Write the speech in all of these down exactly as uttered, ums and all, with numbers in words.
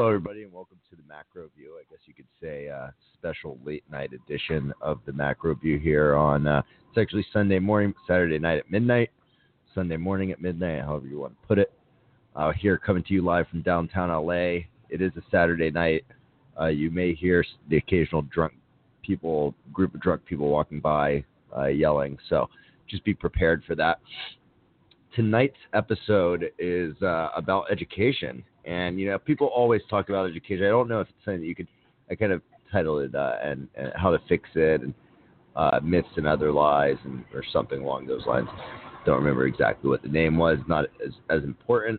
Hello, everybody, and welcome to the Macro View. I guess you could say uh, special late night edition of the Macro View here on, uh, it's actually Sunday morning, Saturday night at midnight, Sunday morning at midnight, however you want to put it. Uh, here coming to you live from downtown L A. It is a Saturday night. Uh, you may hear the occasional drunk people, group of drunk people walking by uh, yelling, so just be prepared for that. Tonight's episode is uh, about education. And, you know, people always talk about education. I don't know if it's something that you could, I kind of titled it, uh, and, and How to Fix It, and uh, Myths and Other Lies, and or something along those lines. Don't remember exactly what the name was, not as, as important.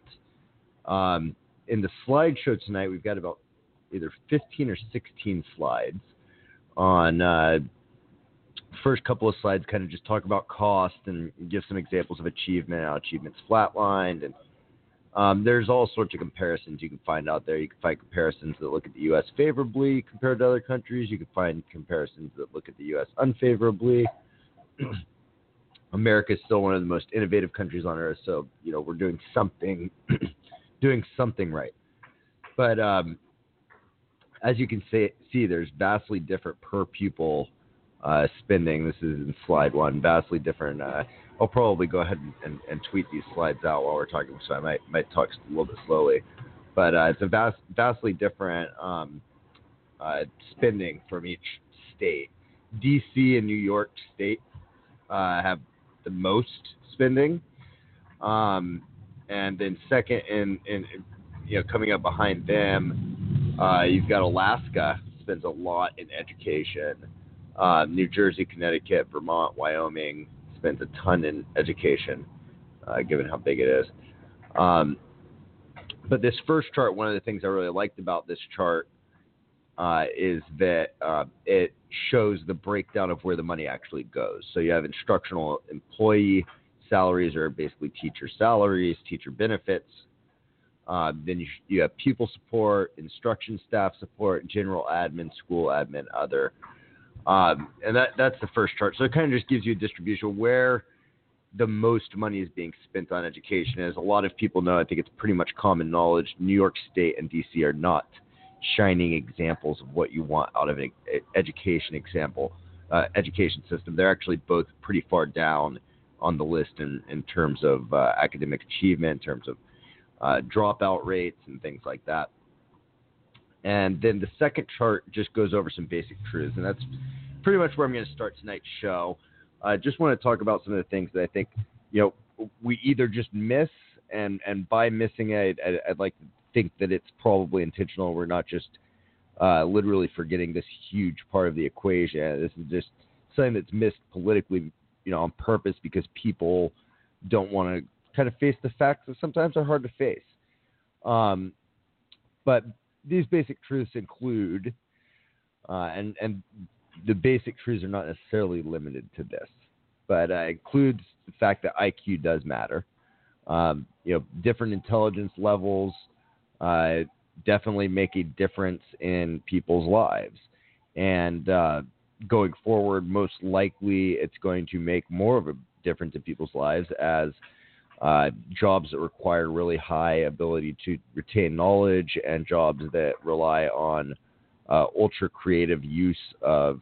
Um, in the slideshow tonight, we've got about either fifteen or sixteen slides on uh, first couple of slides kind of just talk about cost and give some examples of achievement, how achievement's flatlined, and Um, there's all sorts of comparisons you can find out there. You can find comparisons that look at the U S favorably compared to other countries. You can find comparisons that look at the U S unfavorably. America is still one of the most innovative countries on earth, so you know we're doing something, doing something right. But um, as you can say, see, there's vastly different per pupil uh, spending. This is in slide one. Vastly different. Uh, I'll probably go ahead and, and, and tweet these slides out while we're talking, so I might might talk a little bit slowly. But uh, it's a vast, vastly different um, uh, spending from each state. D C and New York State uh, have the most spending, um, and then second, in, in you know coming up behind them, uh, you've got Alaska spends a lot in education. Uh, New Jersey, Connecticut, Vermont, Wyoming spends a ton in education, uh, given how big it is. Um, but this first chart, one of the things I really liked about this chart uh, is that uh, it shows the breakdown of where the money actually goes. So you have instructional employee salaries, or basically teacher salaries, teacher benefits. Uh, then you, you have pupil support, instruction staff support, general admin, school admin, other. Um, and that, that's the first chart. So it kind of just gives you a distribution where the most money is being spent on education. As a lot of people know, I think it's pretty much common knowledge, New York State and D C are not shining examples of what you want out of an education example, uh, education system. They're actually both pretty far down on the list in, in terms of uh, academic achievement, in terms of uh, dropout rates and things like that. And then the second chart just goes over some basic truths, and that's pretty much where I'm going to start tonight's show. I uh, just want to talk about some of the things that I think, you know, we either just miss, and, and by missing it, I'd, I'd like to think that it's probably intentional. We're not just uh, literally forgetting this huge part of the equation. This is just something that's missed politically, you know, on purpose, because people don't want to kind of face the facts that sometimes are hard to face. Um, but these basic truths include, uh, and, and the basic truths are not necessarily limited to this, but uh, includes the fact that I Q does matter. Um, you know, different intelligence levels uh, definitely make a difference in people's lives. And uh, going forward, most likely it's going to make more of a difference in people's lives as Uh, jobs that require really high ability to retain knowledge, and jobs that rely on uh, ultra creative use of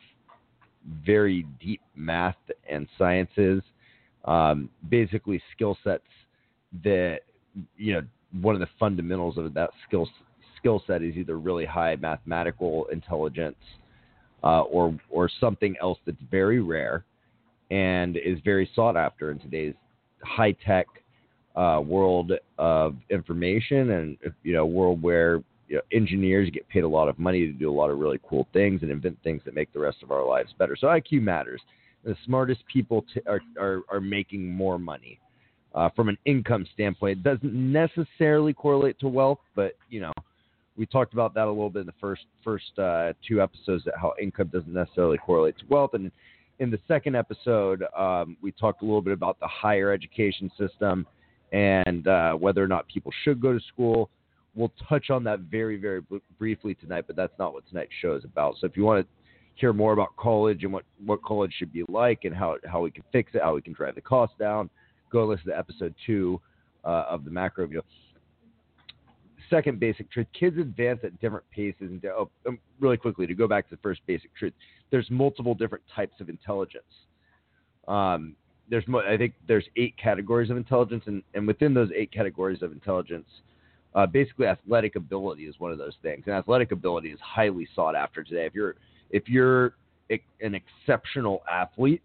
very deep math and sciences, um, basically skill sets that, you know, one of the fundamentals of that skill skill set is either really high mathematical intelligence uh, or or something else that's very rare and is very sought after in today's high tech Uh, world of information, and you know, world where you know, engineers get paid a lot of money to do a lot of really cool things and invent things that make the rest of our lives better. So I Q matters. The smartest people t- are, are are making more money. Uh, from an income standpoint, it doesn't necessarily correlate to wealth, but you know, we talked about that a little bit in the first first uh, two episodes, that how income doesn't necessarily correlate to wealth. And in the second episode, um, we talked a little bit about the higher education system and uh, whether or not people should go to school. We'll touch on that very, very b- briefly tonight, but that's not what tonight's show is about. So if you want to hear more about college and what, what college should be like and how, how we can fix it, how we can drive the cost down, go listen to episode two uh, of the Macro View. second basic truth, kids advance at different paces. And oh, um, really quickly, to go back to the first basic truth, there's multiple different types of intelligence. Um, there's, I think there's eight categories of intelligence, and, and within those eight categories of intelligence, uh, basically athletic ability is one of those things. And athletic ability is highly sought after today. If you're if you're a, an exceptional athlete,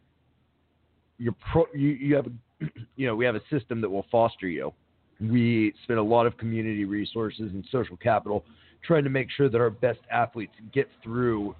you're pro, you, you have a, you know we have a system that will foster you. We spend a lot of community resources and social capital trying to make sure that our best athletes get through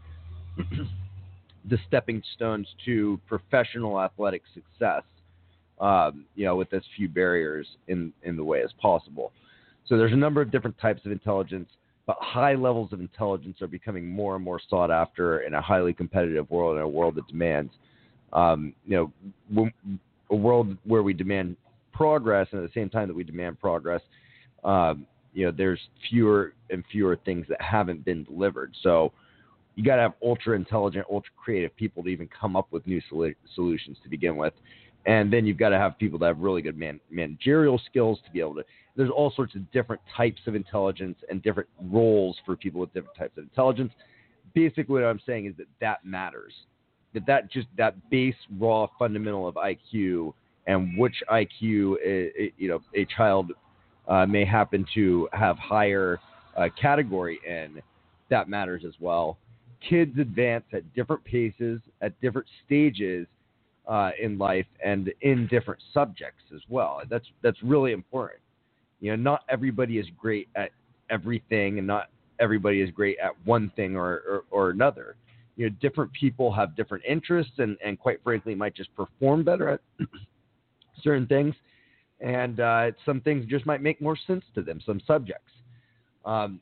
the stepping stones to professional athletic success, um, you know, with as few barriers in, in the way as possible. So there's a number of different types of intelligence, but high levels of intelligence are becoming more and more sought after in a highly competitive world, in a world that demands, um, you know, a world where we demand progress, and at the same time that we demand progress, um, you know, there's fewer and fewer things that haven't been delivered. So you got to have ultra intelligent, ultra creative people to even come up with new sol- solutions to begin with. And then you've got to have people that have really good man- managerial skills to be able to, there's all sorts of different types of intelligence and different roles for people with different types of intelligence. Basically what I'm saying is that that matters, that that just, that base raw fundamental of I Q and which I Q, uh, you know, a child uh, may happen to have higher uh, category in, that matters as well. Kids advance at different paces, at different stages uh, in life, and in different subjects as well. That's that's really important. You know, not everybody is great at everything, and not everybody is great at one thing or, or, or another. You know, different people have different interests, and, and quite frankly, might just perform better at certain things, and uh, some things just might make more sense to them, some subjects. Um,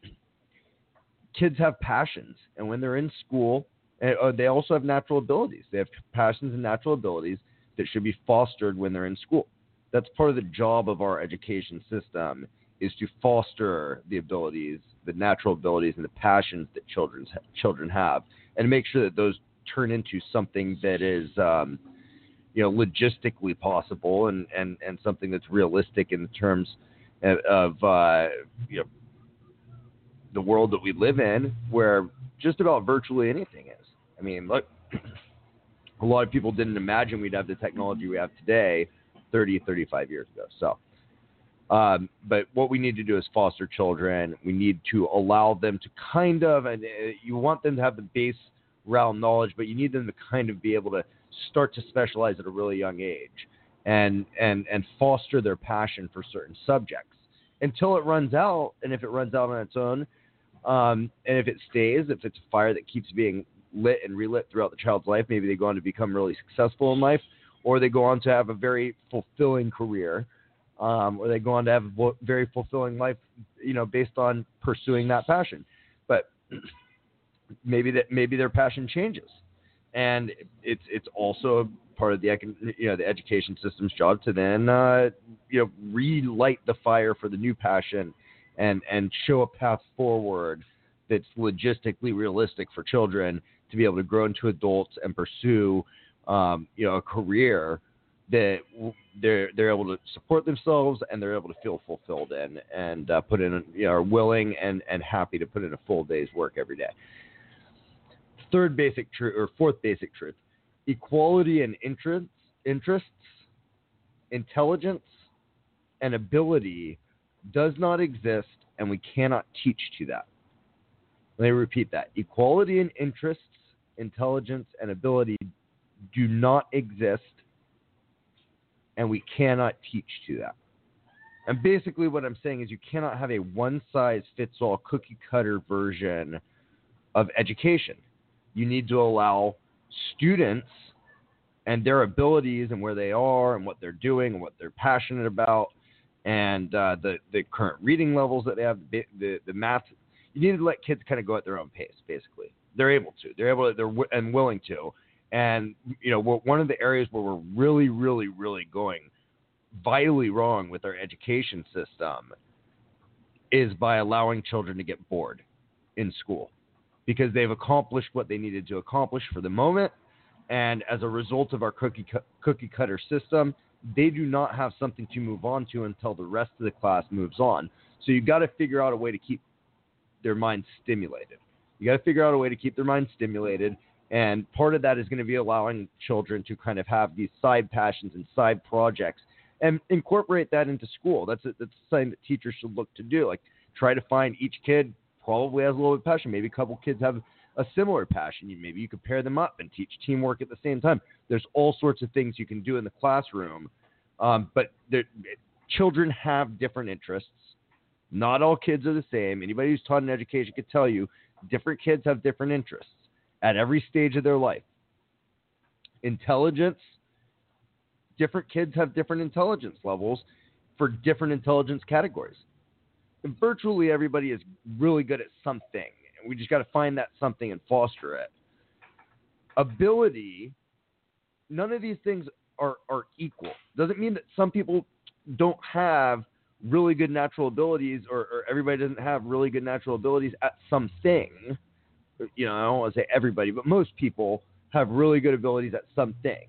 kids have passions, and when they're in school, uh, they also have natural abilities. They have passions and natural abilities that should be fostered when they're in school. That's part of the job of our education system, is to foster the abilities, the natural abilities, and the passions that children's, children have, and make sure that those turn into something that is um, you know, logistically possible, and, and, and something that's realistic in terms of, of uh, you know, the world that we live in, where just about virtually anything is. I mean, look, a lot of people didn't imagine we'd have the technology we have today thirty, thirty-five years ago. So, um, but what we need to do is foster children. We need to allow them to kind of, and uh, you want them to have the base realm knowledge, but you need them to kind of be able to start to specialize at a really young age, and and and foster their passion for certain subjects until it runs out. And if it runs out on its own, um, and if it stays, if it's a fire that keeps being lit and relit throughout the child's life, maybe they go on to become really successful in life, or they go on to have a very fulfilling career, um, or they go on to have a very fulfilling life, you know, based on pursuing that passion. But maybe that maybe their passion changes. And it's it's also part of the you know the education system's job to then uh, you know relight the fire for the new passion, and and show a path forward that's logistically realistic for children to be able to grow into adults and pursue um, you know a career that they're they're able to support themselves, and they're able to feel fulfilled in, and uh, put in you know are willing and and happy to put in a full day's work every day. Third basic truth, or fourth basic truth: equality in interests, interests, intelligence, and ability does not exist, and we cannot teach to that. Let me repeat that: equality in interests, intelligence, and ability do not exist, and we cannot teach to that. And basically, what I'm saying is, you cannot have a one-size-fits-all, cookie-cutter version of education. You need to allow students and their abilities and where they are and what they're doing and what they're passionate about, and uh, the, the current reading levels that they have, the, the, the math. You need to let kids kind of go at their own pace, basically. They're able to. They're able to, they're w- and willing to. And, you know, one of the areas where we're really, really, really going vitally wrong with our education system is by allowing children to get bored in school, because they've accomplished what they needed to accomplish for the moment. And as a result of our cookie cu- cookie cutter system, they do not have something to move on to until the rest of the class moves on. So you got to figure out a way to keep their mind stimulated. You got to figure out a way to keep their mind stimulated. And part of that is going to be allowing children to kind of have these side passions and side projects and incorporate that into school. That's a, that's something that teachers should look to do. Like, try to find each kid probably has a little bit of passion. Maybe a couple kids have a similar passion. You, maybe you could pair them up and teach teamwork at the same time. There's all sorts of things you can do in the classroom. Um, but children have different interests. Not all kids are the same. Anybody who's taught in education could tell you different kids have different interests at every stage of their life. Intelligence, different kids have different intelligence levels for different intelligence categories. And virtually everybody is really good at something. We just got to find that something and foster it. Ability, none of these things are, are equal. Doesn't mean that some people don't have really good natural abilities, or, or everybody doesn't have really good natural abilities at something. You know, I don't want to say everybody, but most people have really good abilities at something.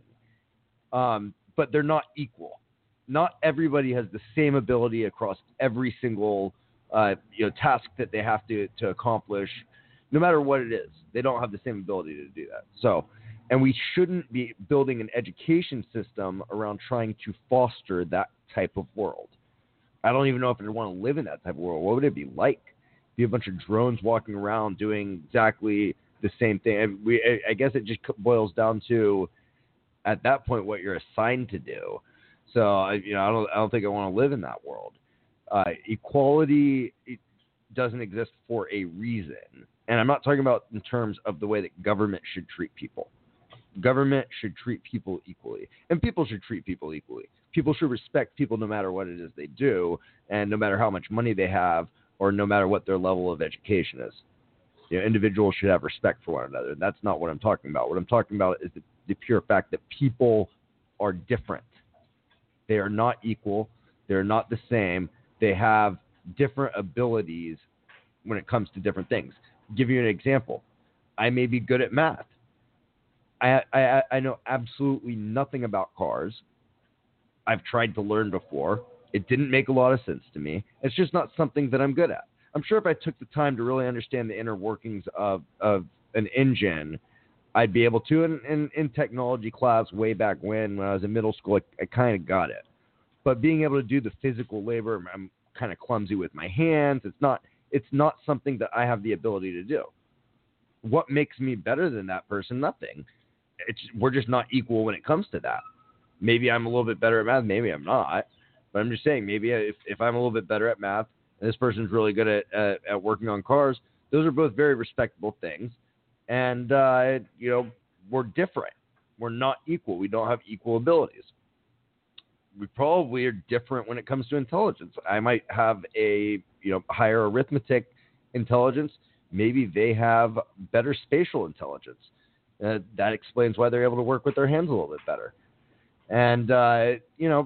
Um, but they're not equal. Not everybody has the same ability across every single uh, you know, task that they have to, to accomplish, no matter what it is. They don't have the same ability to do that. So, and we shouldn't be building an education system around trying to foster that type of world. I don't even know if I want to live in that type of world. What would it be like? Be a bunch of drones walking around doing exactly the same thing. And we, I guess it just boils down to, at that point, what you're assigned to do. So, you know, I don't, I don't think I want to live in that world. Uh, equality doesn't exist for a reason. And I'm not talking about in terms of the way that government should treat people. Government should treat people equally. And people should treat people equally. People should respect people no matter what it is they do, and no matter how much money they have, or no matter what their level of education is. You know, individuals should have respect for one another. That's not what I'm talking about. What I'm talking about is the, the pure fact that people are different. They are not equal. They're not the same. They have different abilities when it comes to different things. I'll give you an example. I may be good at math. I, I, I know absolutely nothing about cars. I've tried to learn before. It didn't make a lot of sense to me. It's just not something that I'm good at. I'm sure if I took the time to really understand the inner workings of, of an engine, I'd be able to. And in, in technology class way back when, when I was in middle school, I, I kind of got it. But being able to do the physical labor, I'm kind of clumsy with my hands. It's not, it's not something that I have the ability to do. What makes me better than that person? Nothing. It's, we're just not equal when it comes to that. Maybe I'm a little bit better at math. Maybe I'm not. But I'm just saying, maybe if, if I'm a little bit better at math and this person's really good at, at, at working on cars, those are both very respectable things. And, uh, you know, we're different. We're not equal. We don't have equal abilities. We probably are different when it comes to intelligence. I might have a, you know, higher arithmetic intelligence. Maybe they have better spatial intelligence. Uh, that explains why they're able to work with their hands a little bit better. And, uh, you know,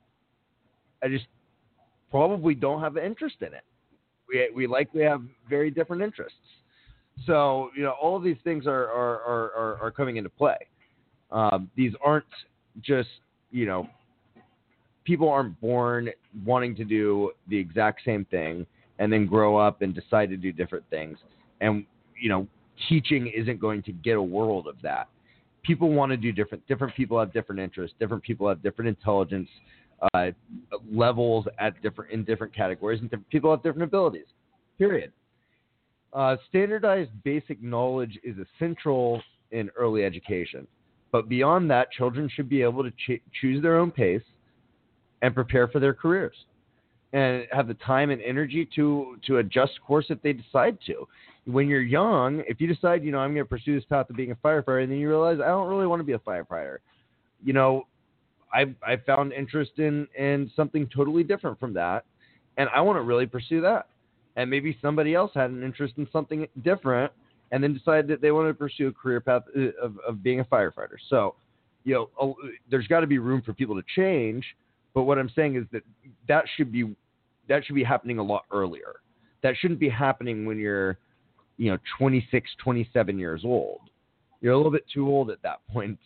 I just probably don't have an interest in it. We we likely have very different interests. So, you know, all of these things are are, are, are, are coming into play. Um, these aren't just, you know, people aren't born wanting to do the exact same thing and then grow up and decide to do different things. And, you know, teaching isn't going to get a world of that. People want to do different, different people have different interests. Different people have different intelligence uh, levels at different, in different categories, and different people have different abilities, period. Uh, standardized basic knowledge is essential in early education. But beyond that, children should be able to ch- choose their own pace and prepare for their careers and have the time and energy to, to adjust course if they decide to. When you're young, if you decide, you know, I'm going to pursue this path of being a firefighter, and then you realize I don't really want to be a firefighter, you know, I I found interest in, in something totally different from that, and I want to really pursue that. And maybe somebody else had an interest in something different and then decided that they wanted to pursue a career path of, of being a firefighter. So, you know, there's got to be room for people to change. But what I'm saying is that that should be that should be happening a lot earlier. That shouldn't be happening when you're, you know, twenty-six, twenty-seven years old. You're a little bit too old at that point to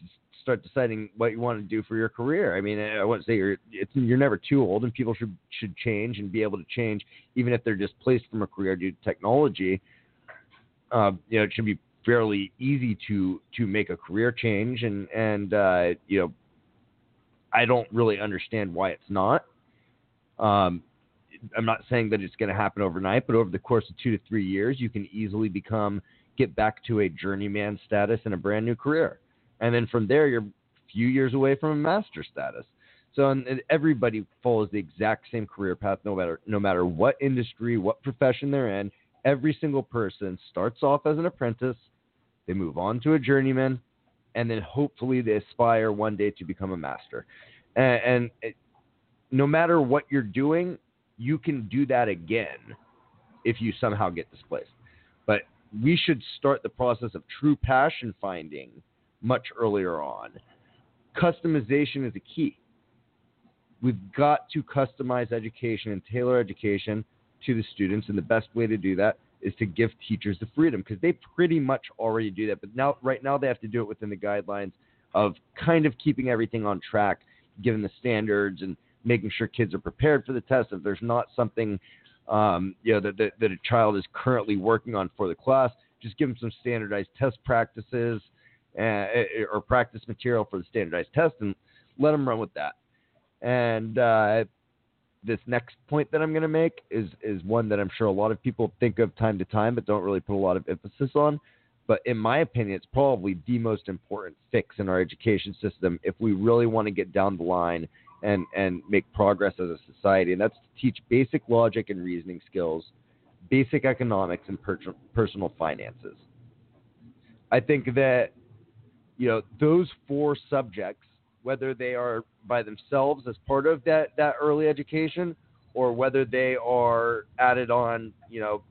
start deciding what you want to do for your career. I mean, I wouldn't say you're it's, you're never too old, and people should should change and be able to change, even if they're displaced from a career due to technology. Uh, you know, it should be fairly easy to to make a career change, and and uh, you know, I don't really understand why it's not. Um, I'm not saying that it's going to happen overnight, but over the course of two to three years, you can easily become get back to a journeyman status in a brand new career. And then from there, you're a few years away from a master status. So and everybody follows the exact same career path, no matter no matter what industry, what profession they're in. Every single person starts off as an apprentice. They move on to a journeyman, and then hopefully they aspire one day to become a master. And, and it, no matter what you're doing, you can do that again if you somehow get displaced. But we should start the process of true passion finding much earlier on. Customization is a key. We've got to customize education and tailor education to the students, and the best way to do that is to give teachers the freedom, because they pretty much already do that. But now, right now, they have to do it within the guidelines of kind of keeping everything on track, given the standards, and making sure kids are prepared for the test. If there's not something um, you know, that, that, that a child is currently working on for the class, just give them some standardized test practices uh, or practice material for the standardized test, and let them run with that. And uh, this next point that I'm going to make is is one that I'm sure a lot of people think of time to time, but don't really put a lot of emphasis on. But in my opinion, it's probably the most important fix in our education system if we really want to get down the line and, and make progress as a society. And that's to teach basic logic and reasoning skills, basic economics, and per- personal finances. I think that, you know, those four subjects, whether they are by themselves as part of that, that early education, or whether they are added on, you know,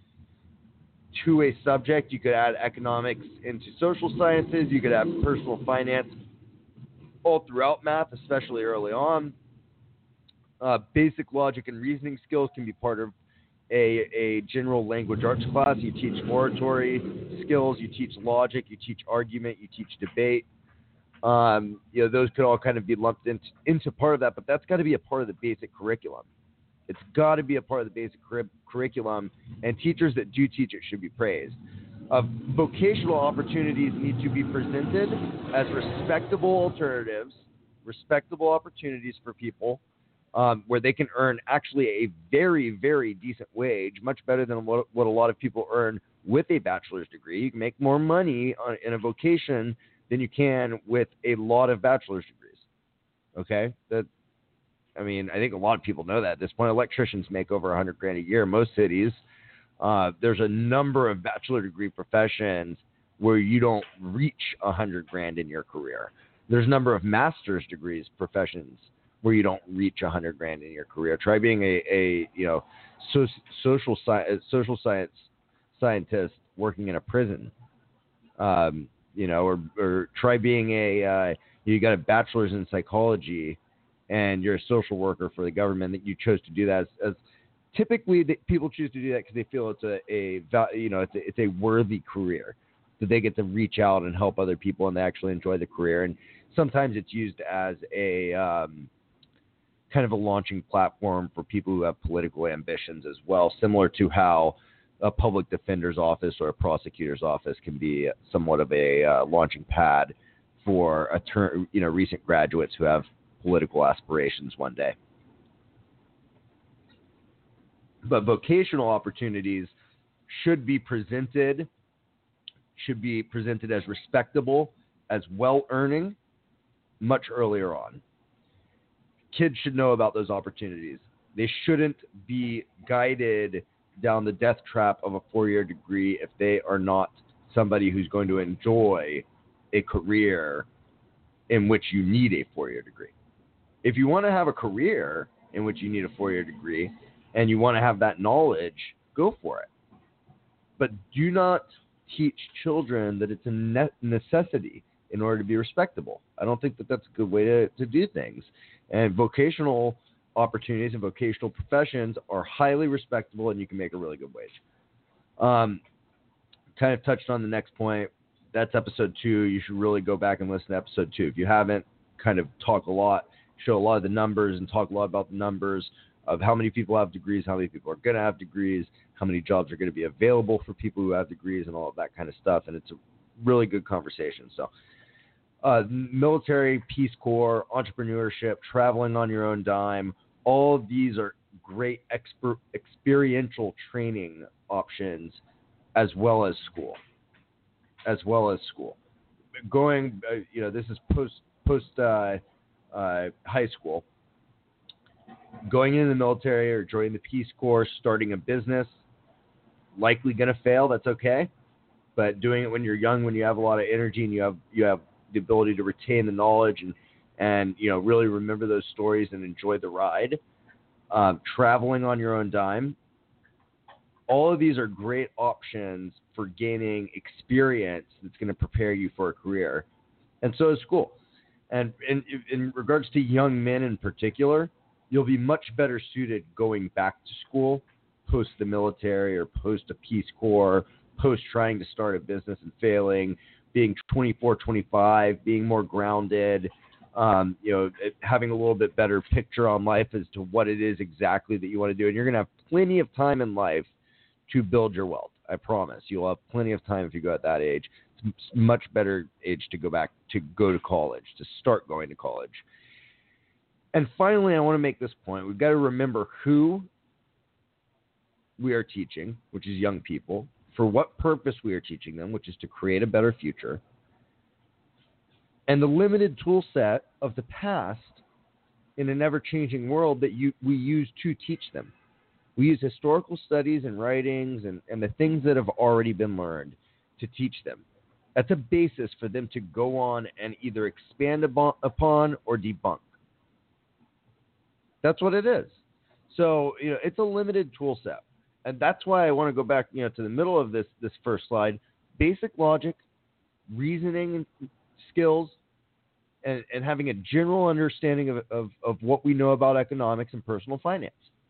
to a subject. You could add economics into social sciences. You could add personal finance all throughout math, especially early on. Uh, basic logic and reasoning skills can be part of a, a general language arts class. You teach oratory skills. You teach logic. You teach argument. You teach debate. Um, you know, those could all kind of be lumped into, into part of that, but that's got to be a part of the basic curriculum. It's got to be a part of the basic cur- curriculum, and teachers that do teach it should be praised. Uh, vocational opportunities need to be presented as respectable alternatives, respectable opportunities for people um, where they can earn actually a very, very decent wage, much better than what, what a lot of people earn with a bachelor's degree. You can make more money on, in a vocation than you can with a lot of bachelor's degrees. Okay? That, I mean, I think a lot of people know that at this point. Electricians make over one hundred grand a year in most cities. Uh, there's a number of bachelor degree professions where you don't reach one hundred grand in your career. There's a number of master's degrees professions where you don't reach one hundred grand in your career. Try being a, a you know, so, social, sci- social science scientist working in a prison. Um, you know, or, or try being a, uh, you got a bachelor's in psychology and you're a social worker for the government, that you chose to do that as, as typically the, people choose to do that because they feel it's a, a you know, it's a, it's a worthy career, that they get to reach out and help other people and they actually enjoy the career. And sometimes it's used as a um, kind of a launching platform for people who have political ambitions as well, similar to how a public defender's office or a prosecutor's office can be somewhat of a uh, launching pad for a ter- you know, recent graduates who have political aspirations one day. But vocational opportunities should be presented, should be presented as respectable, as well-earning, much earlier on. Kids should know about those opportunities. They shouldn't be guided down the death trap of a four-year degree if they are not somebody who's going to enjoy a career in which you need a four-year degree. If you want to have a career in which you need a four-year degree and you want to have that knowledge, go for it. But do not teach children that it's a ne- necessity in order to be respectable. I don't think that that's a good way to, to do things. And vocational opportunities and vocational professions are highly respectable, and you can make a really good wage. Um, kind of touched on the next point that's episode two. You should really go back and listen to episode two. If you haven't, kind of talk a lot, show a lot of the numbers and talk a lot about the numbers of how many people have degrees, how many people are going to have degrees, how many jobs are going to be available for people who have degrees and all of that kind of stuff. And it's a really good conversation. So uh, military, Peace Corps, entrepreneurship, traveling on your own dime, all of these are great exper- experiential training options as well as school, as well as school. Going, uh, you know, this is post, post uh, uh, high school. Going into the military or joining the Peace Corps, starting a business, likely going to fail. That's okay. But doing it when you're young, when you have a lot of energy and you have you have the ability to retain the knowledge and, and you know, really remember those stories and enjoy the ride. Um, traveling on your own dime. All of these are great options for gaining experience that's going to prepare you for a career. And so is school. And in, in regards to young men in particular, you'll be much better suited going back to school post the military or post a Peace Corps, post trying to start a business and failing, being twenty-four, twenty-five, being more grounded, um, you know, having a little bit better picture on life as to what it is exactly that you want to do. And you're going to have plenty of time in life to build your wealth. I promise. You'll have plenty of time if you go at that age. It's a much better age to go back to go to college, to start going to college. And finally, I want to make this point. We've got to remember who we are teaching, which is young people, for what purpose we are teaching them, which is to create a better future, and the limited tool set of the past in an ever-changing world that you, we use to teach them. We use historical studies and writings and, and the things that have already been learned to teach them. That's a basis for them to go on and either expand upon or debunk. That's what it is. So, you know, it's a limited tool set. And that's why I want to go back, you know, to the middle of this, this first slide. Basic logic, reasoning skills, and, and having a general understanding of, of, of what we know about economics and personal finance.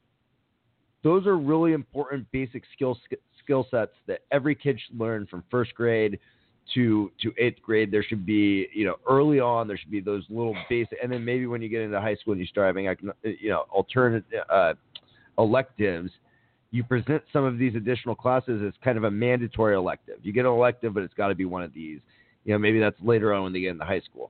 Those are really important basic skill skill sets that every kid should learn from first grade to to eighth grade. There should be, you know, early on, there should be those little basic, and then maybe when you get into high school and you start having, you know, alternate uh, electives, you present some of these additional classes as kind of a mandatory elective. You get an elective, but it's got to be one of these. You know, maybe that's later on when they get into high school.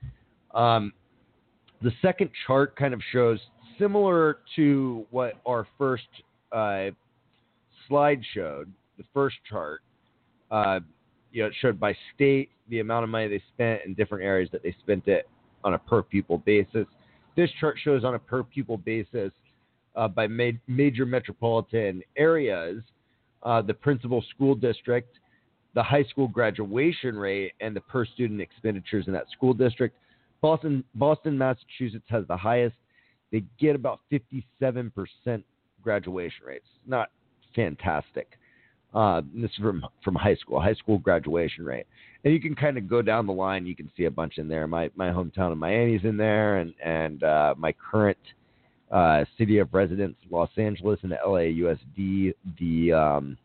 Um, the second chart kind of shows, similar to what our first uh, slide showed, the first chart, uh, you know, it showed by state the amount of money they spent in different areas that they spent it on a per pupil basis. This chart shows on a per pupil basis uh, by ma- major metropolitan areas, uh, the principal school district, the high school graduation rate, and the per student expenditures in that school district. Boston, Boston, Massachusetts has the highest. They get about fifty-seven percent graduation rates. Not fantastic. Uh, this is from, from high school, high school graduation rate. And you can kind of go down the line. You can see a bunch in there. My my hometown of Miami's in there, and, and uh, my current uh, city of residence, Los Angeles, and the L A U S D, the um,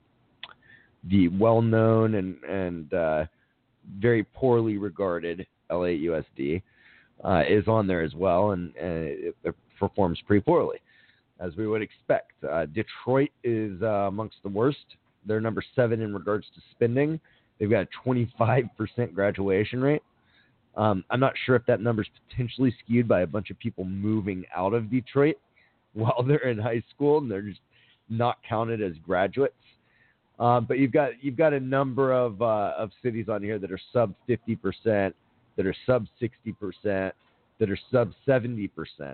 the well-known and, and uh, very poorly regarded L A U S D uh, is on there as well, and, and it, it performs pretty poorly, as we would expect. Uh, Detroit is uh, amongst the worst. They're number seven in regards to spending. They've got a twenty-five percent graduation rate. Um, I'm not sure if that number is potentially skewed by a bunch of people moving out of Detroit while they're in high school and they're just not counted as graduates. Um, but you've got you've got a number of uh, of cities on here that are sub fifty percent, that are sub sixty percent, that are sub seventy percent.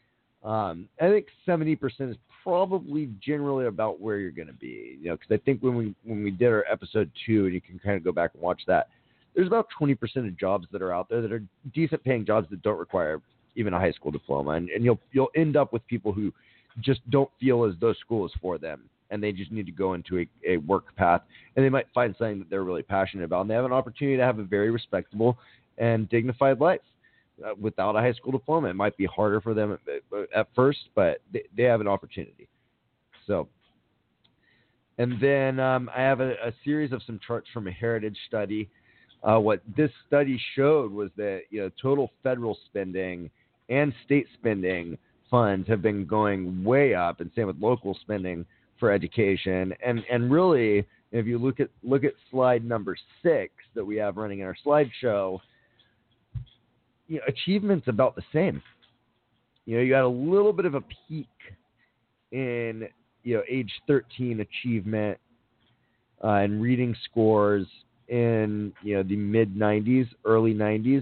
Um, I think seventy percent is probably generally about where you're going to be, you know, because I think when we when we did our episode two, and you can kind of go back and watch that, there's about twenty percent of jobs that are out there that are decent paying jobs that don't require even a high school diploma, and, and you'll you'll end up with people who just don't feel as though school is for them, and they just need to go into a, a work path, and they might find something that they're really passionate about, and they have an opportunity to have a very respectable and dignified life. Uh, without a high school diploma, it might be harder for them at, at first, but they, they have an opportunity. So, and then um, I have a, a series of some charts from a heritage study. Uh, what this study showed was that, you know, total federal spending and state spending funds have been going way up, and same with local spending for education. And and really, if you look at look at slide number six that we have running in our slideshow, you know, achievement's about the same. You know, you got a little bit of a peak in, you know, age thirteen achievement uh, and reading scores in, you know, the mid nineties, early nineties.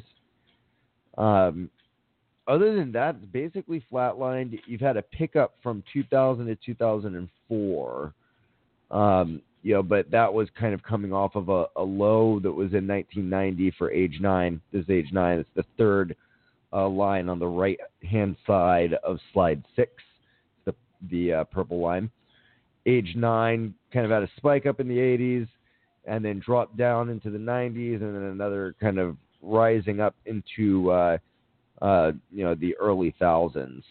Um, other than that, it's basically flatlined. You've had a pickup from two thousand to two thousand four, um, you know, but that was kind of coming off of a, a low that was in nineteen ninety for age nine. This is age nine. It's the third uh, line on the right-hand side of slide six, the, the uh, purple line. Age nine kind of had a spike up in the eighties, and then dropped down into the nineties, and then another kind of rising up into, uh, uh, you know, the early thousands.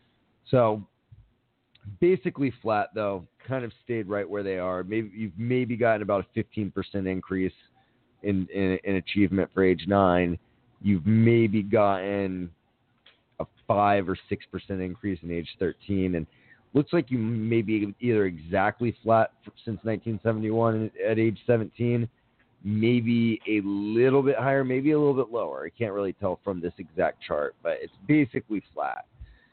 So basically flat, though, kind of stayed right where they are. Maybe you've maybe gotten about a fifteen percent increase in, in, in achievement for age nine. You've maybe gotten a five or six percent increase in age thirteen, and looks like you may be either exactly flat since nineteen seventy-one at age seventeen, maybe a little bit higher, maybe a little bit lower. I can't really tell from this exact chart, but it's basically flat.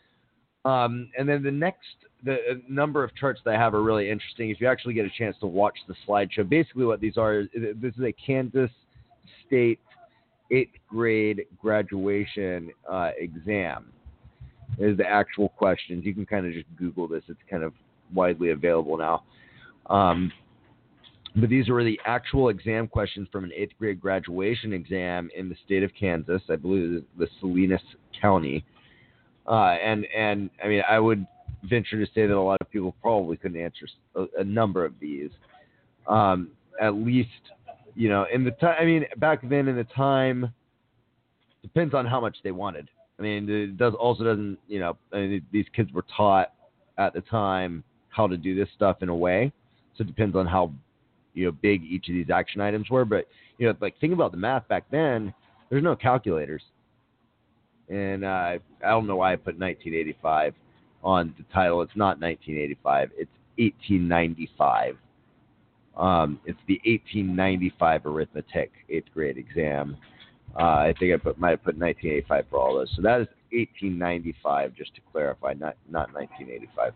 Um, and then the next, the uh, number of charts that I have are really interesting. If you actually get a chance to watch the slideshow, basically what these are, is this is a Kansas State eighth grade graduation uh, exam. Is the actual questions. You can kind of just Google this. It's kind of widely available now. Um, but these are the actual exam questions from an eighth grade graduation exam in the state of Kansas. I believe the Salinas County. Uh, and, and I mean, I would venture to say that a lot of people probably couldn't answer a, a number of these. Um, at least, you know, in the time, I mean, back then in the time, depends on how much they wanted. I mean, it does also doesn't, you know, I mean, these kids were taught at the time how to do this stuff in a way. So it depends on how, you know, big each of these action items were. But, you know, like think about the math back then, there's no calculators. And uh, I don't know why I put nineteen eighty-five on the title. It's not nineteen eighty-five. It's eighteen ninety-five. Um, it's the eighteen ninety-five arithmetic eighth grade exam. Uh, I think I put might have put nineteen eighty-five for all those. So that is eighteen ninety-five, just to clarify, not not nineteen eighty-five.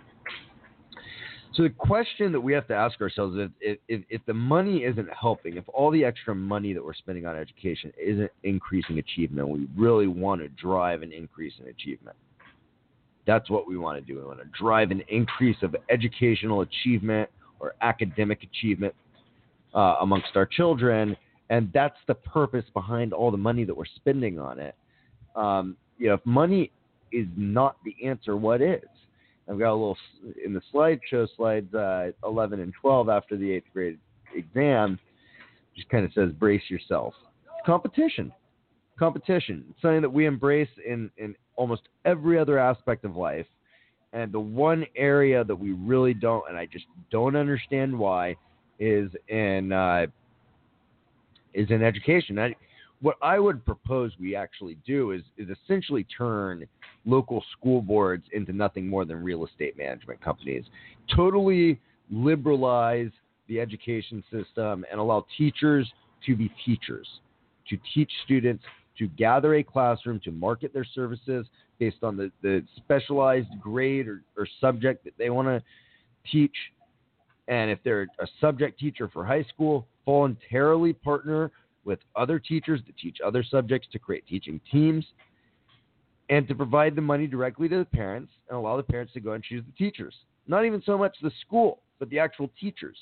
So the question that we have to ask ourselves is if, if, if the money isn't helping, if all the extra money that we're spending on education isn't increasing achievement, we really want to drive an increase in achievement. That's what we want to do. We want to drive an increase of educational achievement or academic achievement uh, amongst our children. And that's the purpose behind all the money that we're spending on it. Um, you know, if money is not the answer, what is? I've got a little in the slideshow, slides uh, eleven and twelve after the eighth grade exam, just kind of says, brace yourself. It's competition. Competition. It's something that we embrace in, in almost every other aspect of life. And the one area that we really don't, and I just don't understand why, is in uh, is in education. I, what I would propose we actually do is is essentially turn local school boards into nothing more than real estate management companies. Totally liberalize the education system and allow teachers to be teachers, to teach students, to gather a classroom, to market their services based on the, the specialized grade or, or subject that they want to teach. And if they're a subject teacher for high school, voluntarily partner with other teachers that teach other subjects to create teaching teams, and to provide the money directly to the parents and allow the parents to go and choose the teachers. Not even so much the school, but the actual teachers.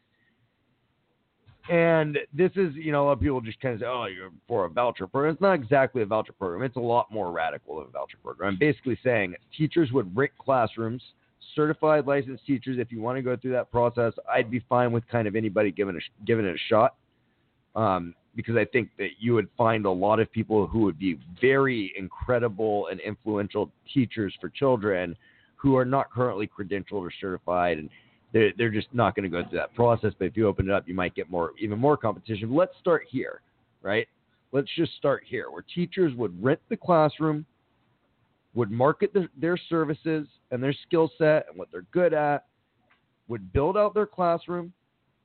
And this is, you know, a lot of people just kind of say, oh, you're for a voucher program. It's not exactly a voucher program. It's a lot more radical than a voucher program. I'm basically saying teachers would rent classrooms, certified licensed teachers. If you want to go through that process, I'd be fine with kind of anybody giving, a, giving it a shot. Um, because I think that you would find a lot of people who would be very incredible and influential teachers for children who are not currently credentialed or certified, and they're, they're just not going to go through that process. But if you open it up, you might get more, even more competition. But let's start here. right? Let's just start here, where teachers would rent the classroom, would market the, their services and their skill set and what they're good at, would build out their classroom.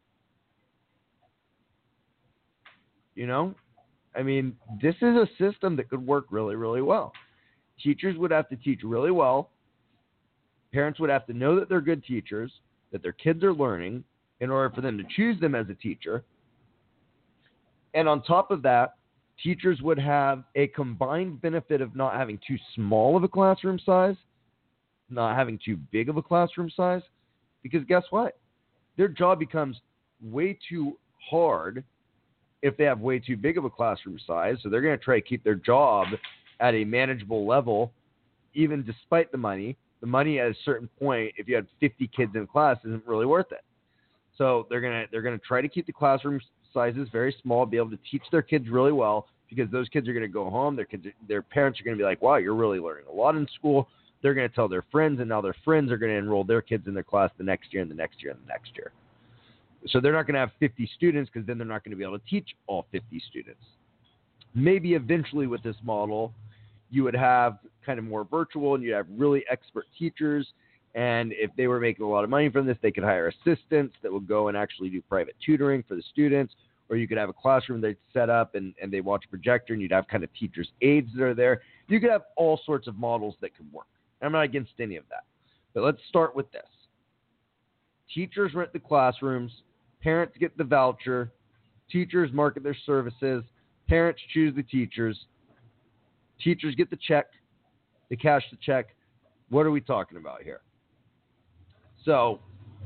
You know, I mean, this is a system that could work really, really well. Teachers would have to teach really well. Parents would have to know that they're good teachers, that their kids are learning in order for them to choose them as a teacher. And on top of that, teachers would have a combined benefit of not having too small of a classroom size, not having too big of a classroom size, because guess what? Their job becomes way too hard if they have way too big of a classroom size. So they're going to try to keep their job at a manageable level, even despite the money. The money at a certain point, if you had fifty kids in class, isn't really worth it. So they're going to they're going to try to keep the classroom sizes very small, be able to teach their kids really well, because those kids are going to go home. Their kids, their parents are going to be like, wow, you're really learning a lot in school. They're going to tell their friends, and now their friends are going to enroll their kids in their class the next year and the next year and the next year. So they're not going to have fifty students, because then they're not going to be able to teach all fifty students. Maybe eventually with this model, you would have kind of more virtual, and you'd have really expert teachers. And if they were making a lot of money from this, they could hire assistants that would go and actually do private tutoring for the students. Or you could have a classroom they'd set up and, and they watch a projector, and you'd have kind of teachers' aides that are there. You could have all sorts of models that could work. I'm not against any of that. But let's start with this. Teachers rent the classrooms. Parents get the voucher. Teachers market their services. Parents choose the teachers. Teachers get the check. They cash the check. What are we talking about here? So,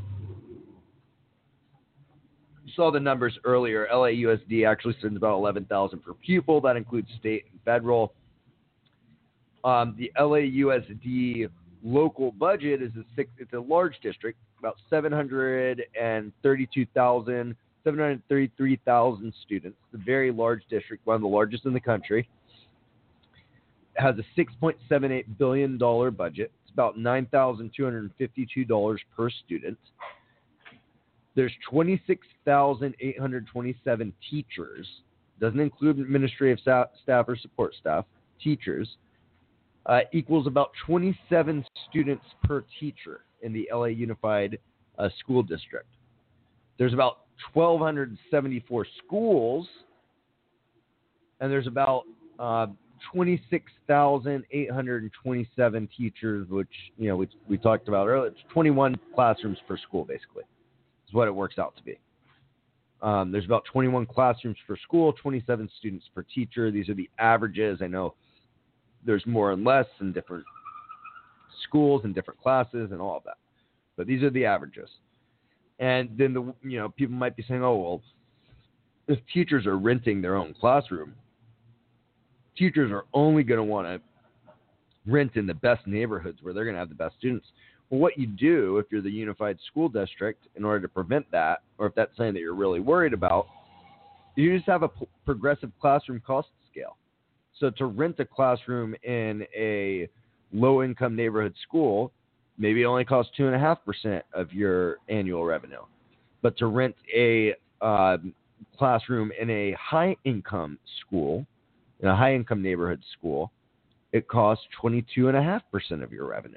you saw the numbers earlier. L A U S D actually sends about eleven thousand per pupil. That includes state and federal. Um, the L A U S D local budget is a six, it's a large district, about seven hundred thirty-two thousand, seven hundred thirty-three thousand students. It's a very large district, one of the largest in the country. It has a six point seven eight billion dollars budget. It's about nine thousand two hundred fifty-two dollars per student. There's twenty-six thousand eight hundred twenty-seven teachers. Doesn't include administrative staff or support staff. Teachers. Uh, equals about twenty-seven students per teacher in the L A Unified uh, School District. There's about one thousand two hundred seventy-four schools, and there's about uh, twenty-six thousand eight hundred twenty-seven teachers, which, you know, we, we talked about earlier. It's twenty-one classrooms per school, basically, is what it works out to be. Um, there's about twenty-one classrooms per school, twenty-seven students per teacher. These are the averages. I know there's more and less in different schools and different classes and all of that, but these are the averages. And then the you know people might be saying, oh well, if teachers are renting their own classroom, teachers are only going to want to rent in the best neighborhoods where they're going to have the best students. Well, what you do if you're the Unified School District in order to prevent that, or if that's something that you're really worried about, you just have a p- progressive classroom cost scale. So to rent a classroom in a low-income neighborhood school, maybe it only costs two point five percent of your annual revenue. But to rent a uh, classroom in a high-income school, in a high-income neighborhood school, it costs twenty-two point five percent of your revenue.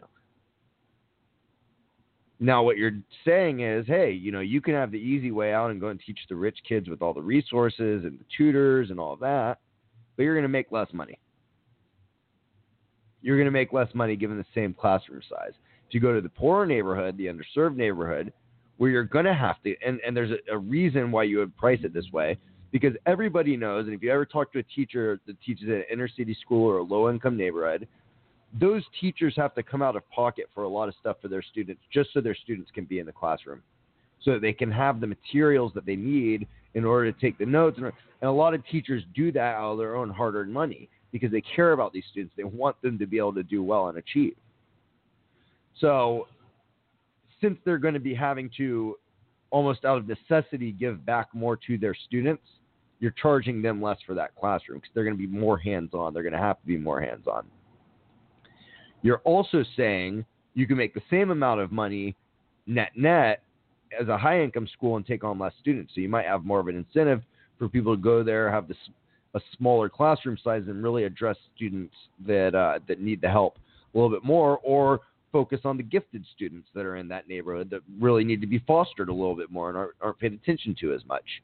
Now, what you're saying is, hey, you know, you can have the easy way out and go and teach the rich kids with all the resources and the tutors and all of that, but you're going to make less money. You're going to make less money given the same classroom size. If you go to the poorer neighborhood, the underserved neighborhood, where you're going to have to, and, and there's a, a reason why you would price it this way, because everybody knows, and if you ever talk to a teacher that teaches at an inner city school or a low-income neighborhood, those teachers have to come out of pocket for a lot of stuff for their students just so their students can be in the classroom, so that they can have the materials that they need in order to take the notes. And a lot of teachers do that out of their own hard-earned money because they care about these students. They want them to be able to do well and achieve. So since they're going to be having to, almost out of necessity, give back more to their students, you're charging them less for that classroom because they're going to be more hands-on. They're going to have to be more hands-on. You're also saying you can make the same amount of money net-net as a high-income school and take on less students. So you might have more of an incentive for people to go there, have this, a smaller classroom size and really address students that uh, that need the help a little bit more, or focus on the gifted students that are in that neighborhood that really need to be fostered a little bit more and aren't, aren't paid attention to as much.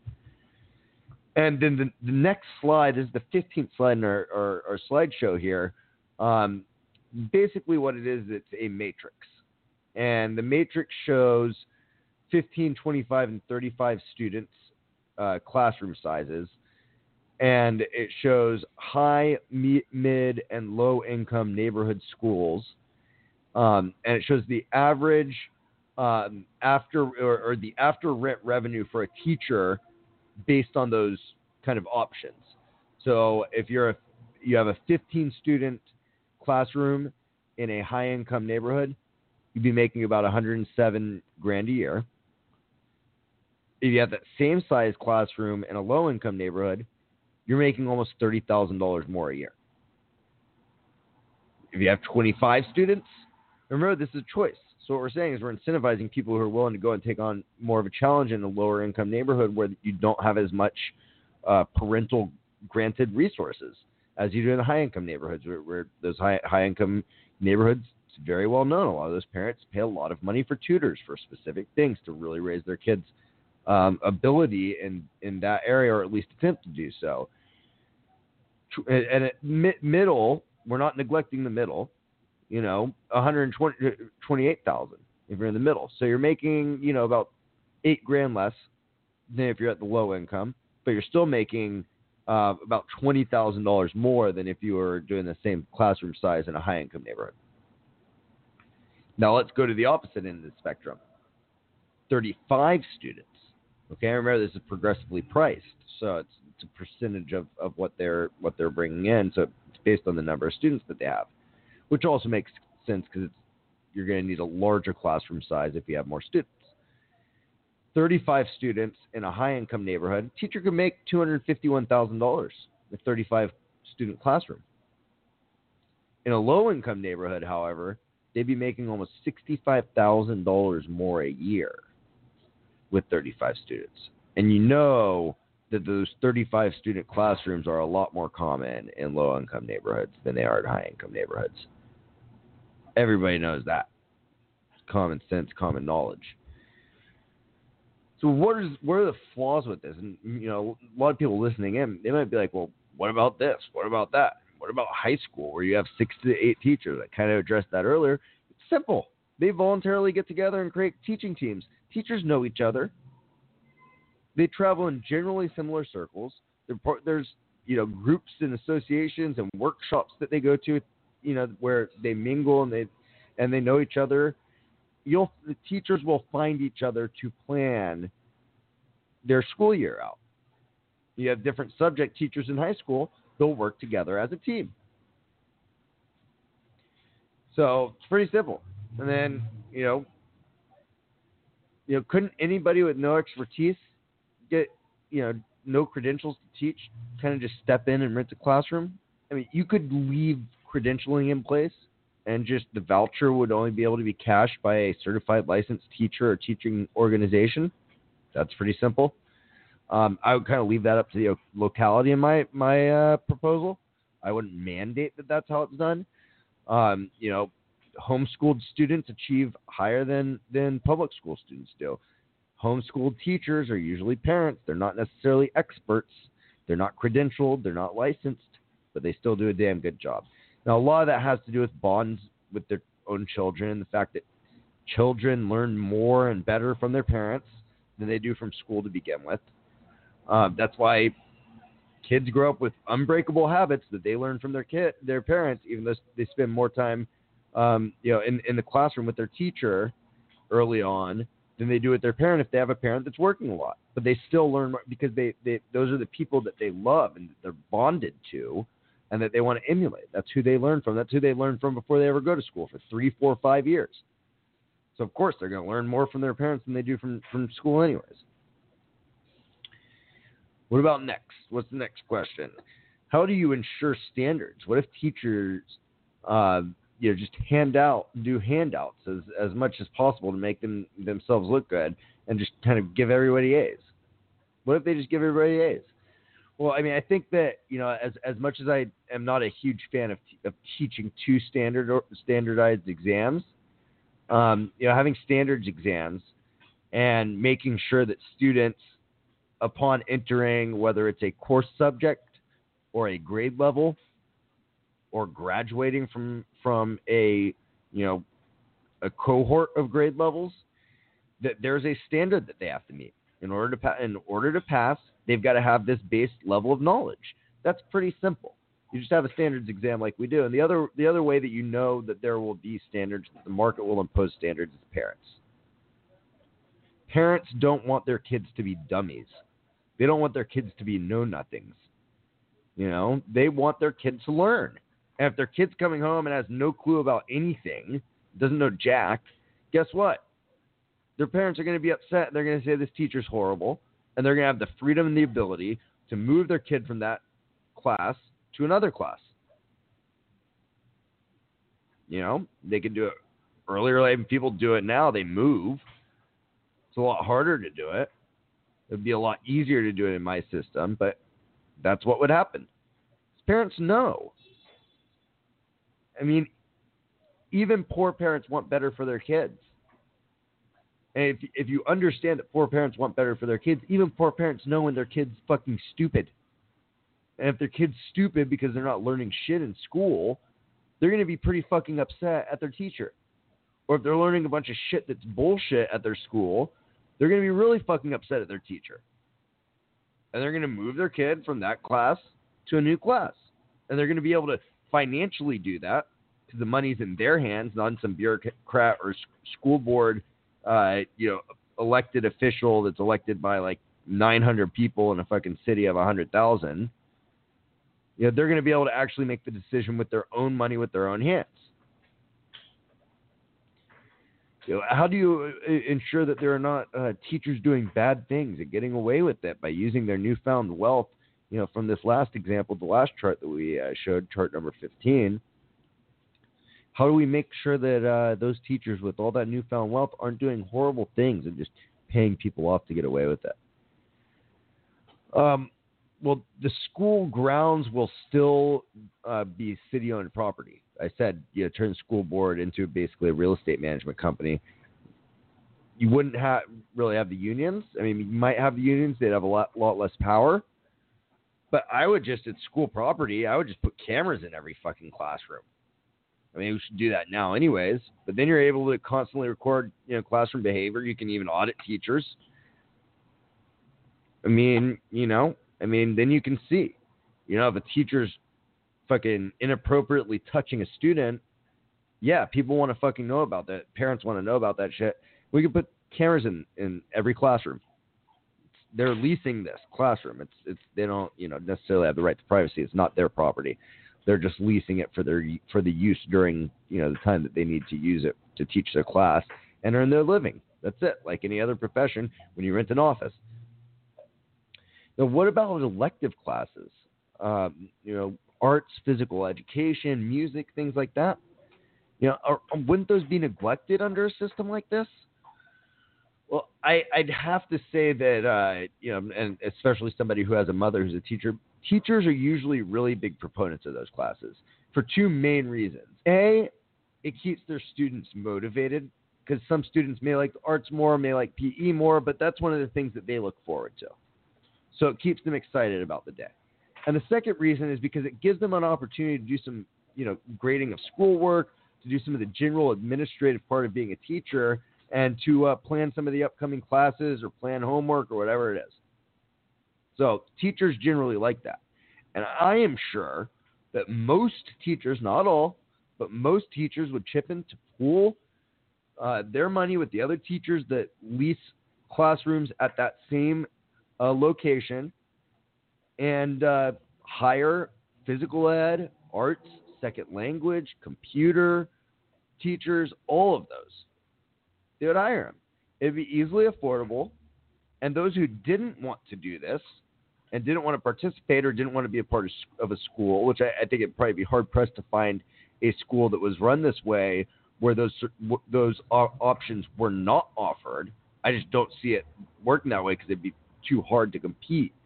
And then the, the next slide is the fifteenth slide in our, our, our slideshow here. Um, basically what it is, it's a matrix. And the matrix shows fifteen, twenty-five, and thirty-five students, uh, classroom sizes. And it shows high, me- mid, and low-income neighborhood schools. Um, and it shows the average um, after or, or the after rent revenue for a teacher based on those kind of options. So if you're a, you have a fifteen student classroom in a high income neighborhood, you'd be making about one hundred seven grand a year. If you have that same size classroom in a low income neighborhood, you're making almost thirty thousand dollars more a year. If you have twenty-five students, remember, this is a choice. So what we're saying is we're incentivizing people who are willing to go and take on more of a challenge in a lower income neighborhood where you don't have as much uh, parental granted resources as you do in the high income neighborhoods, where, where those high high income neighborhoods, it's very well known. A lot of those parents pay a lot of money for tutors for specific things to really raise their kids' um, ability in, in that area, or at least attempt to do so. And at mid- middle, we're not neglecting the middle. You know, one hundred twenty-eight thousand if you're in the middle. So you're making, you know, about eight grand less than if you're at the low income, but you're still making uh, about twenty thousand dollars more than if you were doing the same classroom size in a high income neighborhood. Now let's go to the opposite end of the spectrum. thirty-five students. Okay, remember this is progressively priced, so it's, it's a percentage of, of what they're what they're bringing in. So it's based on the number of students that they have, which also makes sense because it's, you're going to need a larger classroom size if you have more students. thirty-five students in a high-income neighborhood, teacher could make two hundred fifty-one thousand dollars in a thirty-five student classroom. In a low-income neighborhood, however, they'd be making almost sixty-five thousand dollars more a year with thirty-five students. And you know that those thirty-five student classrooms are a lot more common in low-income neighborhoods than they are in high-income neighborhoods. Everybody knows that. It's common sense, common knowledge. So what is what are the flaws with this? And you know, a lot of people listening in, they might be like, well, what about this? What about that? What about high school where you have six to eight teachers? I kind of addressed that earlier. It's simple. They voluntarily get together and create teaching teams. Teachers know each other. They travel in generally similar circles. There's, you know, groups and associations and workshops that they go to, you know, where they mingle and they and they know each other. You'll the teachers will find each other to plan their school year out. You have different subject teachers in high school. They'll work together as a team. So it's pretty simple. And then, you know, you know, couldn't anybody with no expertise get, you know, no credentials to teach, kind of just step in and rent a classroom? I mean, you could leave credentialing in place and just the voucher would only be able to be cashed by a certified licensed teacher or teaching organization. That's pretty simple. Um, I would kind of leave that up to the locality in my, my uh, proposal. I wouldn't mandate that that's how it's done. Um, you know, homeschooled students achieve higher than, than public school students do. Homeschooled teachers are usually parents. They're not necessarily experts. They're not credentialed. They're not licensed, but they still do a damn good job. Now, a lot of that has to do with bonds with their own children and the fact that children learn more and better from their parents than they do from school to begin with. Uh, that's why kids grow up with unbreakable habits that they learn from their kid, their parents, even though they spend more time, um, you know, in, in the classroom with their teacher early on than they do with their parent if they have a parent that's working a lot. But they still learn because they, they those are the people that they love and that they're bonded to and that they want to emulate. That's who they learn from. That's who they learn from before they ever go to school for three, four, five years. So, of course, they're going to learn more from their parents than they do from, from school anyways. What about next? What's the next question? How do you ensure standards? What if teachers, uh, you know, just hand out, do handouts as, as much as possible to make them themselves look good and just kind of give everybody A's? What if they just give everybody A's? Well, I mean, I think that, you know, as as much as I am not a huge fan of, of teaching two standard or standardized exams, um, you know, having standards exams and making sure that students, upon entering, whether it's a course subject or a grade level or graduating from from a, you know, a cohort of grade levels, that there's a standard that they have to meet. In order to pa- in order to pass, they've got to have this base level of knowledge. That's pretty simple. You just have a standards exam like we do. And the other the other way that you know that there will be standards, that the market will impose standards, is parents. Parents don't want their kids to be dummies. They don't want their kids to be know-nothings. You know, they want their kids to learn. And if their kid's coming home and has no clue about anything, doesn't know jack, guess what? Their parents are going to be upset. They're going to say this teacher's horrible, and they're going to have the freedom and the ability to move their kid from that class to another class. You know, they could do it earlier. Like people do it now. They move. It's a lot harder to do it. It would be a lot easier to do it in my system, but that's what would happen. Parents know. I mean, even poor parents want better for their kids. And if if you understand that poor parents want better for their kids, even poor parents know when their kid's fucking stupid. And if their kid's stupid because they're not learning shit in school, they're going to be pretty fucking upset at their teacher. Or if they're learning a bunch of shit that's bullshit at their school, they're going to be really fucking upset at their teacher. And they're going to move their kid from that class to a new class. And they're going to be able to financially do that because the money's in their hands, not in some bureaucrat or school board Uh, you know, elected official that's elected by like nine hundred people in a fucking city of one hundred thousand. You know, they're going to be able to actually make the decision with their own money, with their own hands. You know, how do you ensure that there are not uh, teachers doing bad things and getting away with it by using their newfound wealth? You know, from this last example, the last chart that we uh, showed, chart number fifteen. How do we make sure that uh, those teachers with all that newfound wealth aren't doing horrible things and just paying people off to get away with it? Um, well, the school grounds will still uh, be city-owned property. I said, you know, turn the school board into basically a real estate management company. You wouldn't have really have the unions. I mean, you might have the unions. They'd have a lot, lot less power. But I would just, at school property, I would just put cameras in every fucking classroom. I mean, we should do that now anyways, but then you're able to constantly record, you know, classroom behavior. You can even audit teachers. I mean, you know, I mean, then you can see, you know, if a teacher's fucking inappropriately touching a student, yeah, people want to fucking know about that. Parents want to know about that shit. We can put cameras in, in every classroom. They're leasing this classroom. It's, it's, they don't, you know, necessarily have the right to privacy. It's not their property. They're just leasing it for their for the use during, you know, the time that they need to use it to teach their class and earn their living. That's it. Like any other profession, when you rent an office. Now, what about elective classes? Um, you know, arts, physical education, music, things like that. You know, are, wouldn't those be neglected under a system like this? Well, I, I'd have to say that, uh, you know, and especially somebody who has a mother who's a teacher. Teachers are usually really big proponents of those classes for two main reasons. A, it keeps their students motivated because some students may like the arts more, may like P E more, but that's one of the things that they look forward to. So it keeps them excited about the day. And the second reason is because it gives them an opportunity to do some, you know, grading of schoolwork, to do some of the general administrative part of being a teacher, and to uh, plan some of the upcoming classes or plan homework or whatever it is. So teachers generally like that. And I am sure that most teachers, not all, but most teachers would chip in to pool uh, their money with the other teachers that lease classrooms at that same uh, location and uh, hire physical ed, arts, second language, computer teachers, all of those. They would hire them. It'd be easily affordable. And those who didn't want to do this and didn't want to participate or didn't want to be a part of, of a school, which I, I think it'd probably be hard-pressed to find a school that was run this way where those those options were not offered. I just don't see it working that way because it'd be too hard to compete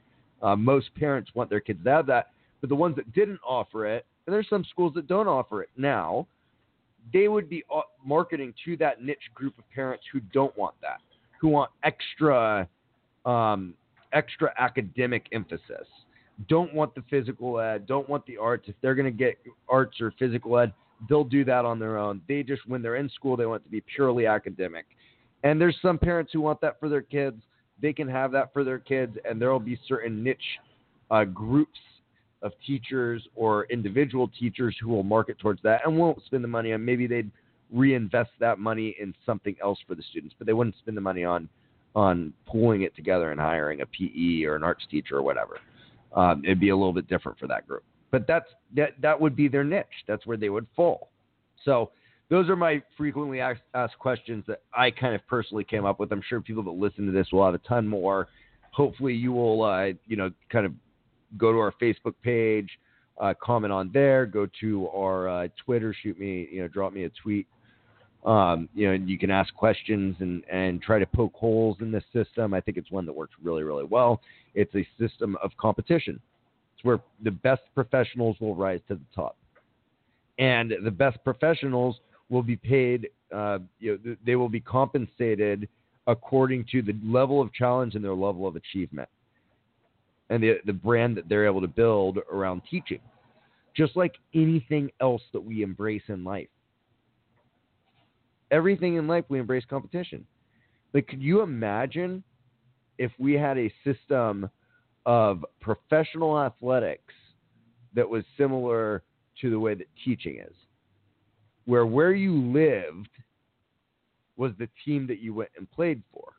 Uh, most parents want their kids to have that, but the ones that didn't offer it, and there's some schools that don't offer it now, they would be marketing to that niche group of parents who don't want that, who want extra, um, extra academic emphasis, don't want the physical ed, don't want the arts. If they're going to get arts or physical ed, they'll do that on their own. They just, when they're in school, they want it to be purely academic. And there's some parents who want that for their kids. They can have that for their kids, and there will be certain niche uh, groups of teachers or individual teachers who will market towards that and won't spend the money on. Maybe they'd reinvest that money in something else for the students, but they wouldn't spend the money on on pulling it together and hiring a P E or an arts teacher or whatever. Um, it'd be a little bit different for that group. But that's that that would be their niche. That's where they would fall. So those are my frequently asked, asked questions that I kind of personally came up with. I'm sure people that listen to this will have a ton more. Hopefully you will, uh, you know, kind of go to our Facebook page, uh, comment on there, go to our uh, Twitter, shoot me, you know, drop me a tweet. Um, you know, you can ask questions and, and try to poke holes in this system. I think it's one that works really, really well. It's a system of competition. It's where the best professionals will rise to the top. And the best professionals will be paid, uh, you know, they will be compensated according to the level of challenge and their level of achievement and the, the brand that they're able to build around teaching, just like anything else that we embrace in life. Everything in life, we embrace competition. Like, could you imagine if we had a system of professional athletics that was similar to the way that teaching is, where where you lived was the team that you went and played for?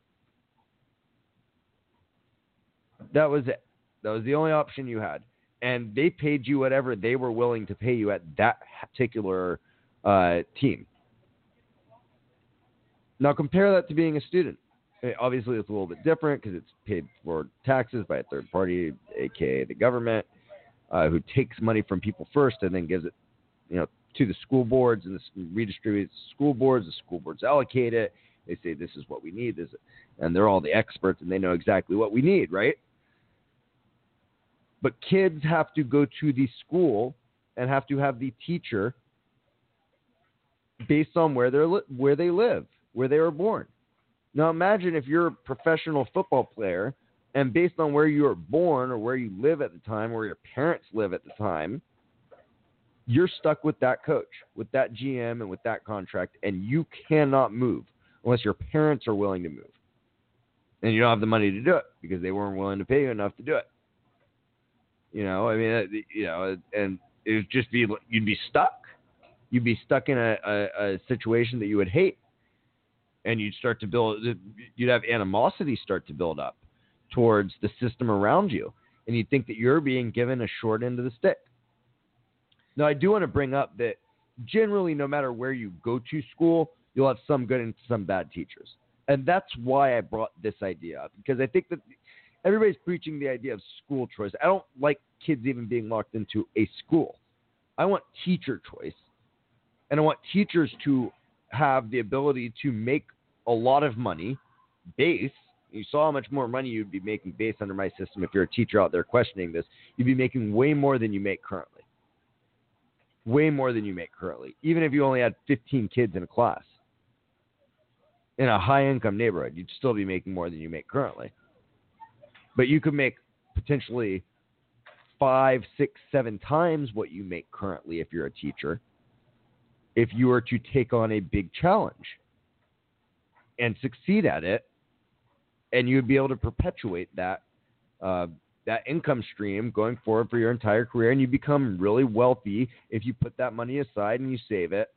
That was it. That was the only option you had. And they paid you whatever they were willing to pay you at that particular uh, team. Now compare that to being a student. Obviously, it's a little bit different because it's paid for taxes by a third party, aka the government, uh, who takes money from people first and then gives it, you know, to the school boards, and redistributes to school boards. The school boards allocate it. They say this is what we need, this, and they're all the experts and they know exactly what we need, right? But kids have to go to the school and have to have the teacher based on where they're li- where they live, where they were born. Now imagine if you're a professional football player and based on where you were born or where you live at the time, where your parents live at the time, you're stuck with that coach, with that G M, and with that contract, and you cannot move unless your parents are willing to move. And you don't have the money to do it because they weren't willing to pay you enough to do it. You know, I mean, you know, and it would just be, you'd be stuck. You'd be stuck in a, a, a situation that you would hate. And you'd start to build, you'd have animosity start to build up towards the system around you. And you'd think that you're being given a short end of the stick. Now, I do want to bring up that generally, no matter where you go to school, you'll have some good and some bad teachers. And that's why I brought this idea up, because I think that everybody's preaching the idea of school choice. I don't like kids even being locked into a school. I want teacher choice. And I want teachers to have the ability to make a lot of money base. You saw how much more money you'd be making base under my system. If you're a teacher out there questioning this, you'd be making way more than you make currently. Way more than you make currently. Even if you only had fifteen kids in a class. In a high-income neighborhood, you'd still be making more than you make currently. But you could make potentially five, six, seven times what you make currently if you're a teacher, if you were to take on a big challenge and succeed at it, and you would be able to perpetuate that uh, that income stream going forward for your entire career, and you become really wealthy if you put that money aside and you save it.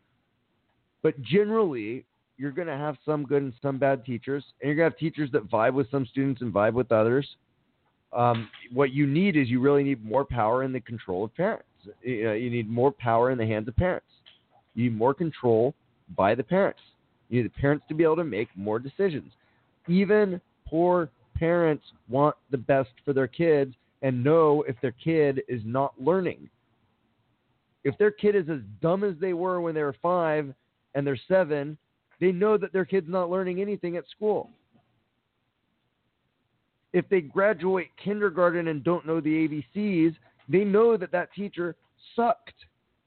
But generally, you're going to have some good and some bad teachers, and you're going to have teachers that vibe with some students and vibe with others. Um, what you need is you really need more power in the control of parents. You know, you need more power in the hands of parents. You need more control by the parents. You need the parents to be able to make more decisions. Even poor parents want the best for their kids and know if their kid is not learning. If their kid is as dumb as they were when they were five and they're seven, they know that their kid's not learning anything at school. If they graduate kindergarten and don't know the A B Cs, they know that that teacher sucked.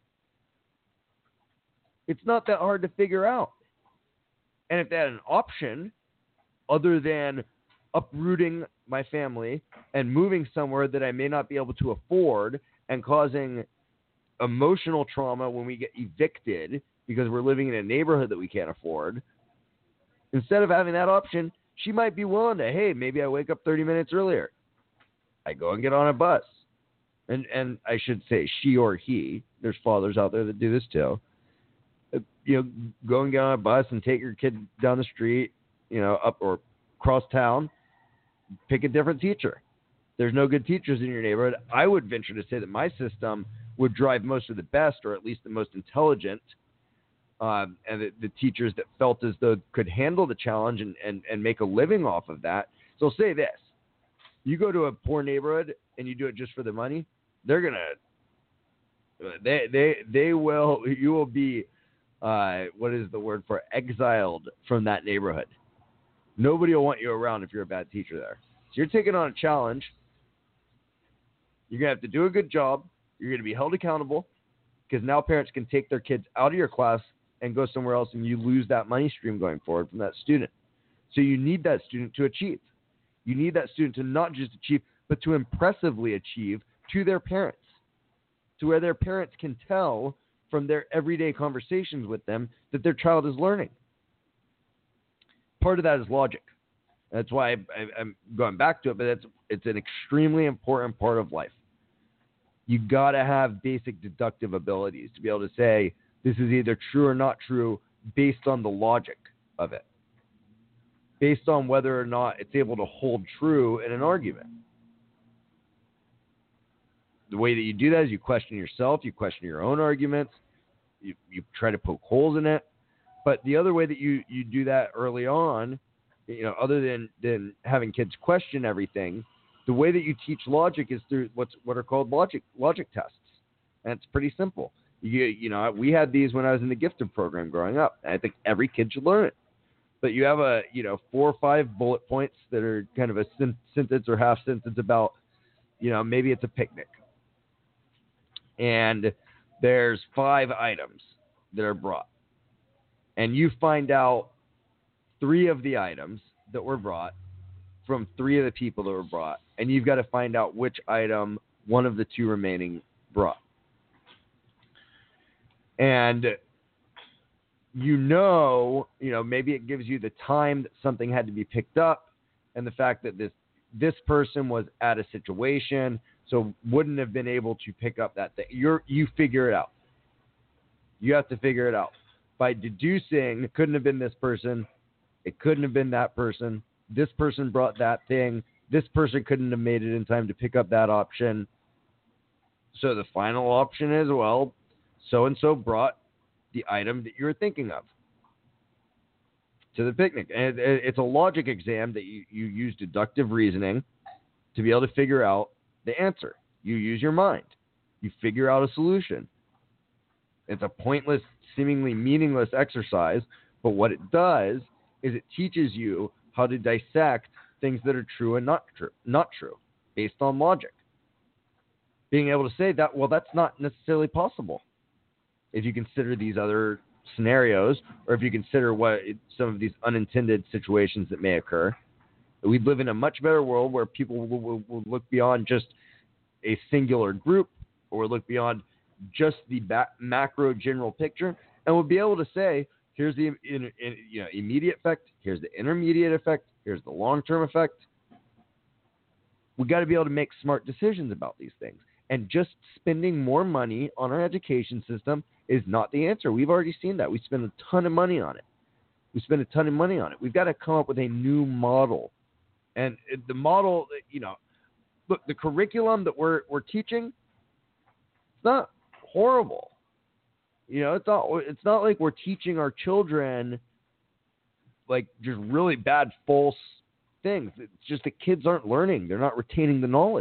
It's not that hard to figure out. And if they had an option other than uprooting my family and moving somewhere that I may not be able to afford and causing emotional trauma when we get evicted because we're living in a neighborhood that we can't afford, instead of having that option, she might be willing to, hey, maybe I wake up thirty minutes earlier. I go and get on a bus. And and I should say she or he. There's fathers out there that do this too. You know, go and get on a bus and take your kid down the street, you know, up or cross town. Pick a different teacher. There's no good teachers in your neighborhood. I would venture to say that my system would drive most of the best, or at least the most intelligent, um, and the, the teachers that felt as though could handle the challenge and, and, and make a living off of that. So I'll say this. You go to a poor neighborhood and you do it just for the money, they're going to, they, they, they will, you will be, uh, what is the word for exiled from that neighborhood. Nobody will want you around if you're a bad teacher there. So you're taking on a challenge. You're going to have to do a good job. You're going to be held accountable because now parents can take their kids out of your class and go somewhere else, and you lose that money stream going forward from that student. So you need that student to achieve. You need that student to not just achieve, but to impressively achieve to their parents, to where their parents can tell from their everyday conversations with them that their child is learning. Part of that is logic. That's why I, I, I'm going back to it, but it's, it's an extremely important part of life. You got to have basic deductive abilities to be able to say this is either true or not true based on the logic of it, based on whether or not it's able to hold true in an argument. The way that you do that is you question yourself, you question your own arguments, you, you try to poke holes in it. But the other way that you, you do that early on, you know, other than, than having kids question everything, the way that you teach logic is through what's what are called logic logic tests. And it's pretty simple. You, you know, we had these when I was in the gifted program growing up. And I think every kid should learn it. But you have a, you know, four or five bullet points that are kind of a sen- sentence or half sentence about, you know, maybe it's a picnic. And there's five items that are brought. And you find out three of the items that were brought from three of the people that were brought. And you've got to find out which item one of the two remaining brought. And you know, you know, maybe it gives you the time that something had to be picked up and the fact that this this person was at a situation, so wouldn't have been able to pick up that thing. You're you figure it out. You have to figure it out. By deducing, it couldn't have been this person. It couldn't have been that person. This person brought that thing. This person couldn't have made it in time to pick up that option. So the final option is, well, so-and-so brought the item that you were thinking of to the picnic. And it's a logic exam that you, you use deductive reasoning to be able to figure out the answer. You use your mind. You figure out a solution. It's a pointless, seemingly meaningless exercise, but what it does is it teaches you how to dissect things that are true and not true, not true, based on logic. Being able to say that, well, that's not necessarily possible if you consider these other scenarios, or if you consider what some of these unintended situations that may occur. We live in a much better world where people will, will, will look beyond just a singular group, or look beyond just the back, macro general picture, and we'll be able to say, here's the in, in, you know, immediate effect, here's the intermediate effect, here's the long-term effect. We've got to be able to make smart decisions about these things. And just spending more money on our education system is not the answer. We've already seen that. We spend a ton of money on it. We spend a ton of money on it. We've got to come up with a new model. And the model, you know, look, the curriculum that we're we're teaching, it's not horrible. You know, it's not it's not like we're teaching our children like just really bad false things. It's just that kids aren't learning. They're not retaining the knowledge.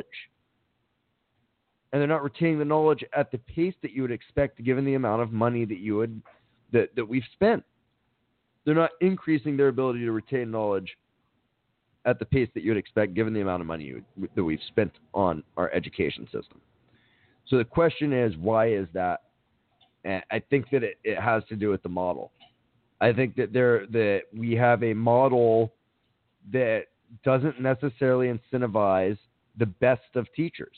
And they're not retaining the knowledge at the pace that you would expect given the amount of money that you would that, that we've spent. They're not increasing their ability to retain knowledge at the pace that you would expect given the amount of money you, that we've spent on our education system. So the question is, why is that? And I think that it, it has to do with the model. I think that there that we have a model that doesn't necessarily incentivize the best of teachers.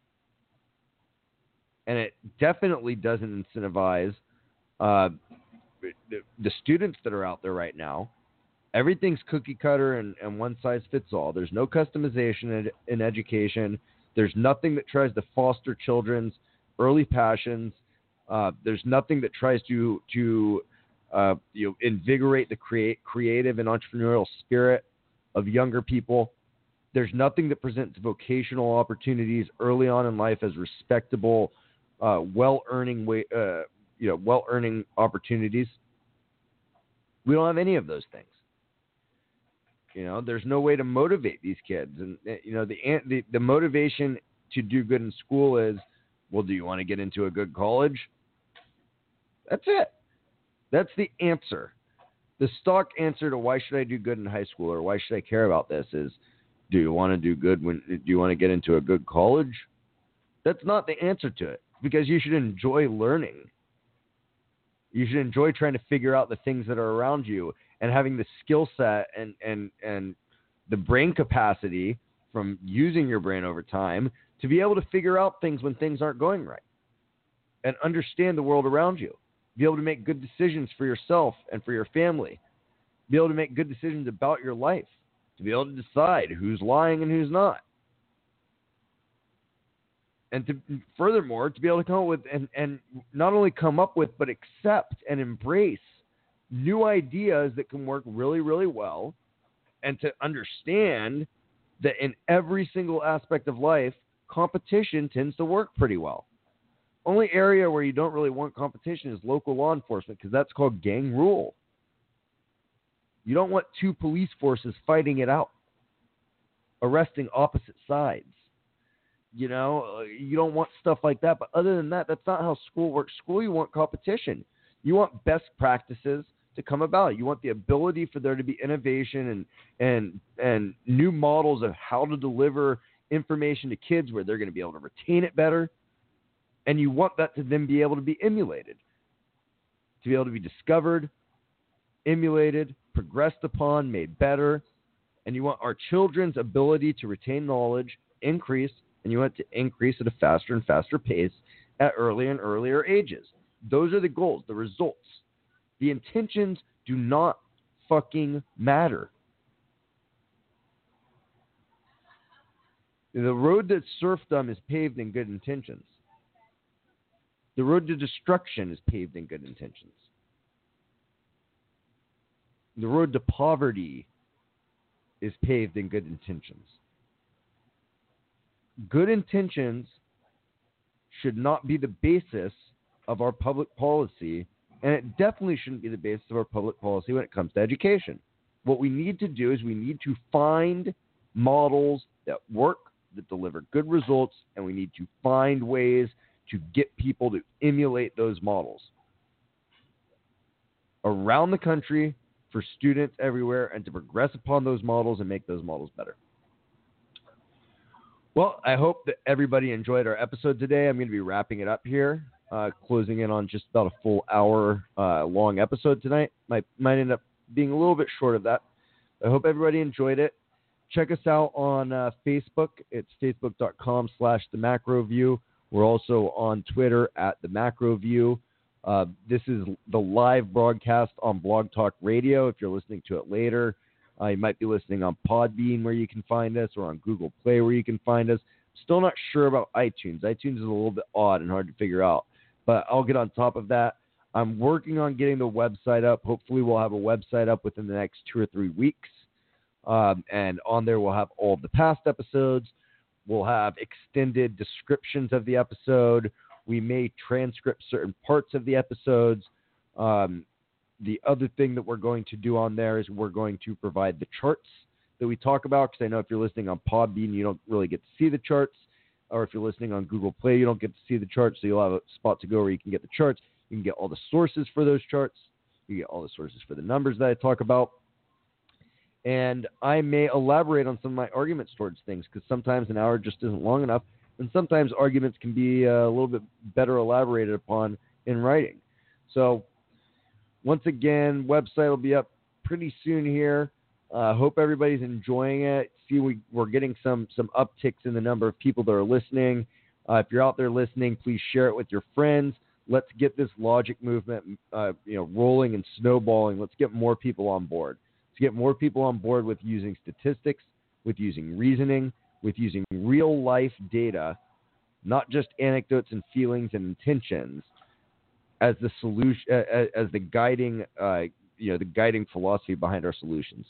And it definitely doesn't incentivize uh, the, the students that are out there right now. Everything's cookie cutter and, and one size fits all. There's no customization in, in education. There's nothing that tries to foster children's early passions. Uh, there's nothing that tries to to uh, you know, invigorate the create, creative and entrepreneurial spirit of younger people. There's nothing that presents vocational opportunities early on in life as respectable, uh, well-earning way, uh, you know, well-earning opportunities. We don't have any of those things. You know, there's no way to motivate these kids. And, you know, the, the the motivation to do good in school is, well, do you want to get into a good college? That's it. That's the answer. The stock answer to why should I do good in high school or why should I care about this is, do you want to do good when, do you want to get into a good college? That's not the answer to it, because you should enjoy learning. You should enjoy trying to figure out the things that are around you and having the skill set and, and, and the brain capacity from using your brain over time to be able to figure out things when things aren't going right and understand the world around you. Be able to make good decisions for yourself and for your family. Be able to make good decisions about your life. To be able to decide who's lying and who's not. And to furthermore, to be able to come up with and, and not only come up with, but accept and embrace new ideas that can work really, really well, and to understand that in every single aspect of life, competition tends to work pretty well. Only area where you don't really want competition is local law enforcement, because that's called gang rule. You don't want two police forces fighting it out, arresting opposite sides. You know, you don't want stuff like that. But other than that, that's not how school works. School, you want competition. You want best practices to come about. You want the ability for there to be innovation and and and new models of how to deliver information to kids where they're going to be able to retain it better. And you want that to then be able to be emulated, to be able to be discovered, emulated, progressed upon, made better. And you want our children's ability to retain knowledge increase, and you want it to increase at a faster and faster pace at earlier and earlier ages. Those are the goals, the results. The intentions do not fucking matter. The road to serfdom is paved in good intentions. The road to destruction is paved in good intentions. The road to poverty is paved in good intentions. Good intentions should not be the basis of our public policy, and it definitely shouldn't be the basis of our public policy when it comes to education. What we need to do is we need to find models that work, that deliver good results, and we need to find ways to get people to emulate those models around the country for students everywhere, and to progress upon those models and make those models better. Well, I hope that everybody enjoyed our episode today. I'm going to be wrapping it up here, uh, closing in on just about a full hour uh, long episode tonight. Might, might end up being a little bit short of that. I hope everybody enjoyed it. Check us out on uh, Facebook. It's facebook.com slash the macro view. We're also on Twitter at the macro view. Uh, this is the live broadcast on Blog Talk Radio. If you're listening to it later, uh, you might be listening on Podbean where you can find us, or on Google Play where you can find us. Still not sure about iTunes. iTunes is a little bit odd and hard to figure out, but I'll get on top of that. I'm working on getting the website up. Hopefully we'll have a website up within the next two or three weeks. Um, and on there we'll have all of the past episodes. We'll have extended descriptions of the episode. We may transcript certain parts of the episodes. Um, the other thing that we're going to do on there is we're going to provide the charts that we talk about, because I know if you're listening on Podbean, you don't really get to see the charts. Or if you're listening on Google Play, you don't get to see the charts, so you'll have a spot to go where you can get the charts. You can get all the sources for those charts. You get all the sources for the numbers that I talk about. And I may elaborate on some of my arguments towards things because sometimes an hour just isn't long enough. And sometimes arguments can be uh, a little bit better elaborated upon in writing. So once again, website will be up pretty soon here. I uh, hope everybody's enjoying it. See, we, we're getting some some upticks in the number of people that are listening. Uh, if you're out there listening, please share it with your friends. Let's get this logic movement, uh, you know, rolling and snowballing. Let's get more people on board. Let's get more people on board with using statistics, with using reasoning, with using real life data, not just anecdotes and feelings and intentions, as the solution, uh, as the guiding, uh, you know, the guiding philosophy behind our solutions.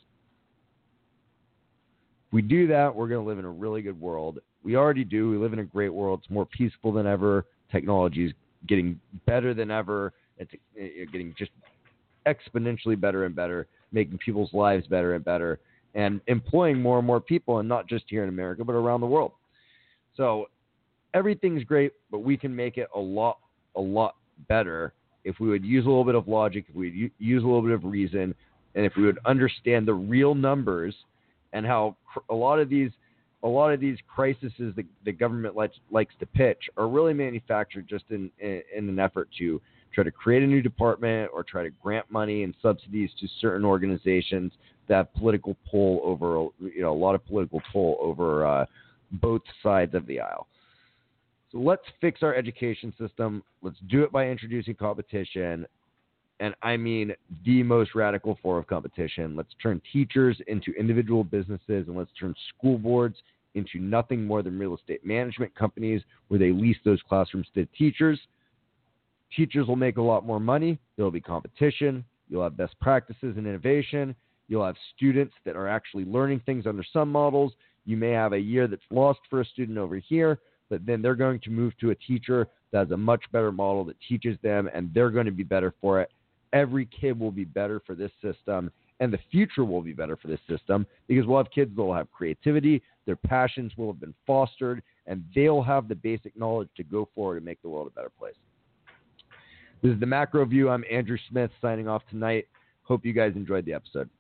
If we do that, we're going to live in a really good world. We already do. We live in a great world. It's more peaceful than ever. Technology is getting better than ever. It's getting just exponentially better and better, making people's lives better and better, and employing more and more people, and not just here in America, but around the world. So everything's great, but we can make it a lot, a lot better if we would use a little bit of logic, if we would use a little bit of reason, and if we would understand the real numbers and how a lot of these a lot of these crises that the government likes, likes to pitch are really manufactured just in, in, in an effort to try to create a new department or try to grant money and subsidies to certain organizations that have political pull over, you know, a lot of political pull over uh, both sides of the aisle. So let's fix our education system. Let's do it by introducing competition. And I mean the most radical form of competition. Let's turn teachers into individual businesses, and let's turn school boards into nothing more than real estate management companies where they lease those classrooms to teachers. Teachers will make a lot more money. There will be competition. You'll have best practices and innovation. You'll have students that are actually learning things under some models. You may have a year that's lost for a student over here, but then they're going to move to a teacher that has a much better model that teaches them, and they're going to be better for it. Every kid will be better for this system, and the future will be better for this system because we'll have kids that will have creativity, their passions will have been fostered, and they'll have the basic knowledge to go forward and make the world a better place. This is the Macro View. I'm Andrew Smith signing off tonight. Hope you guys enjoyed the episode.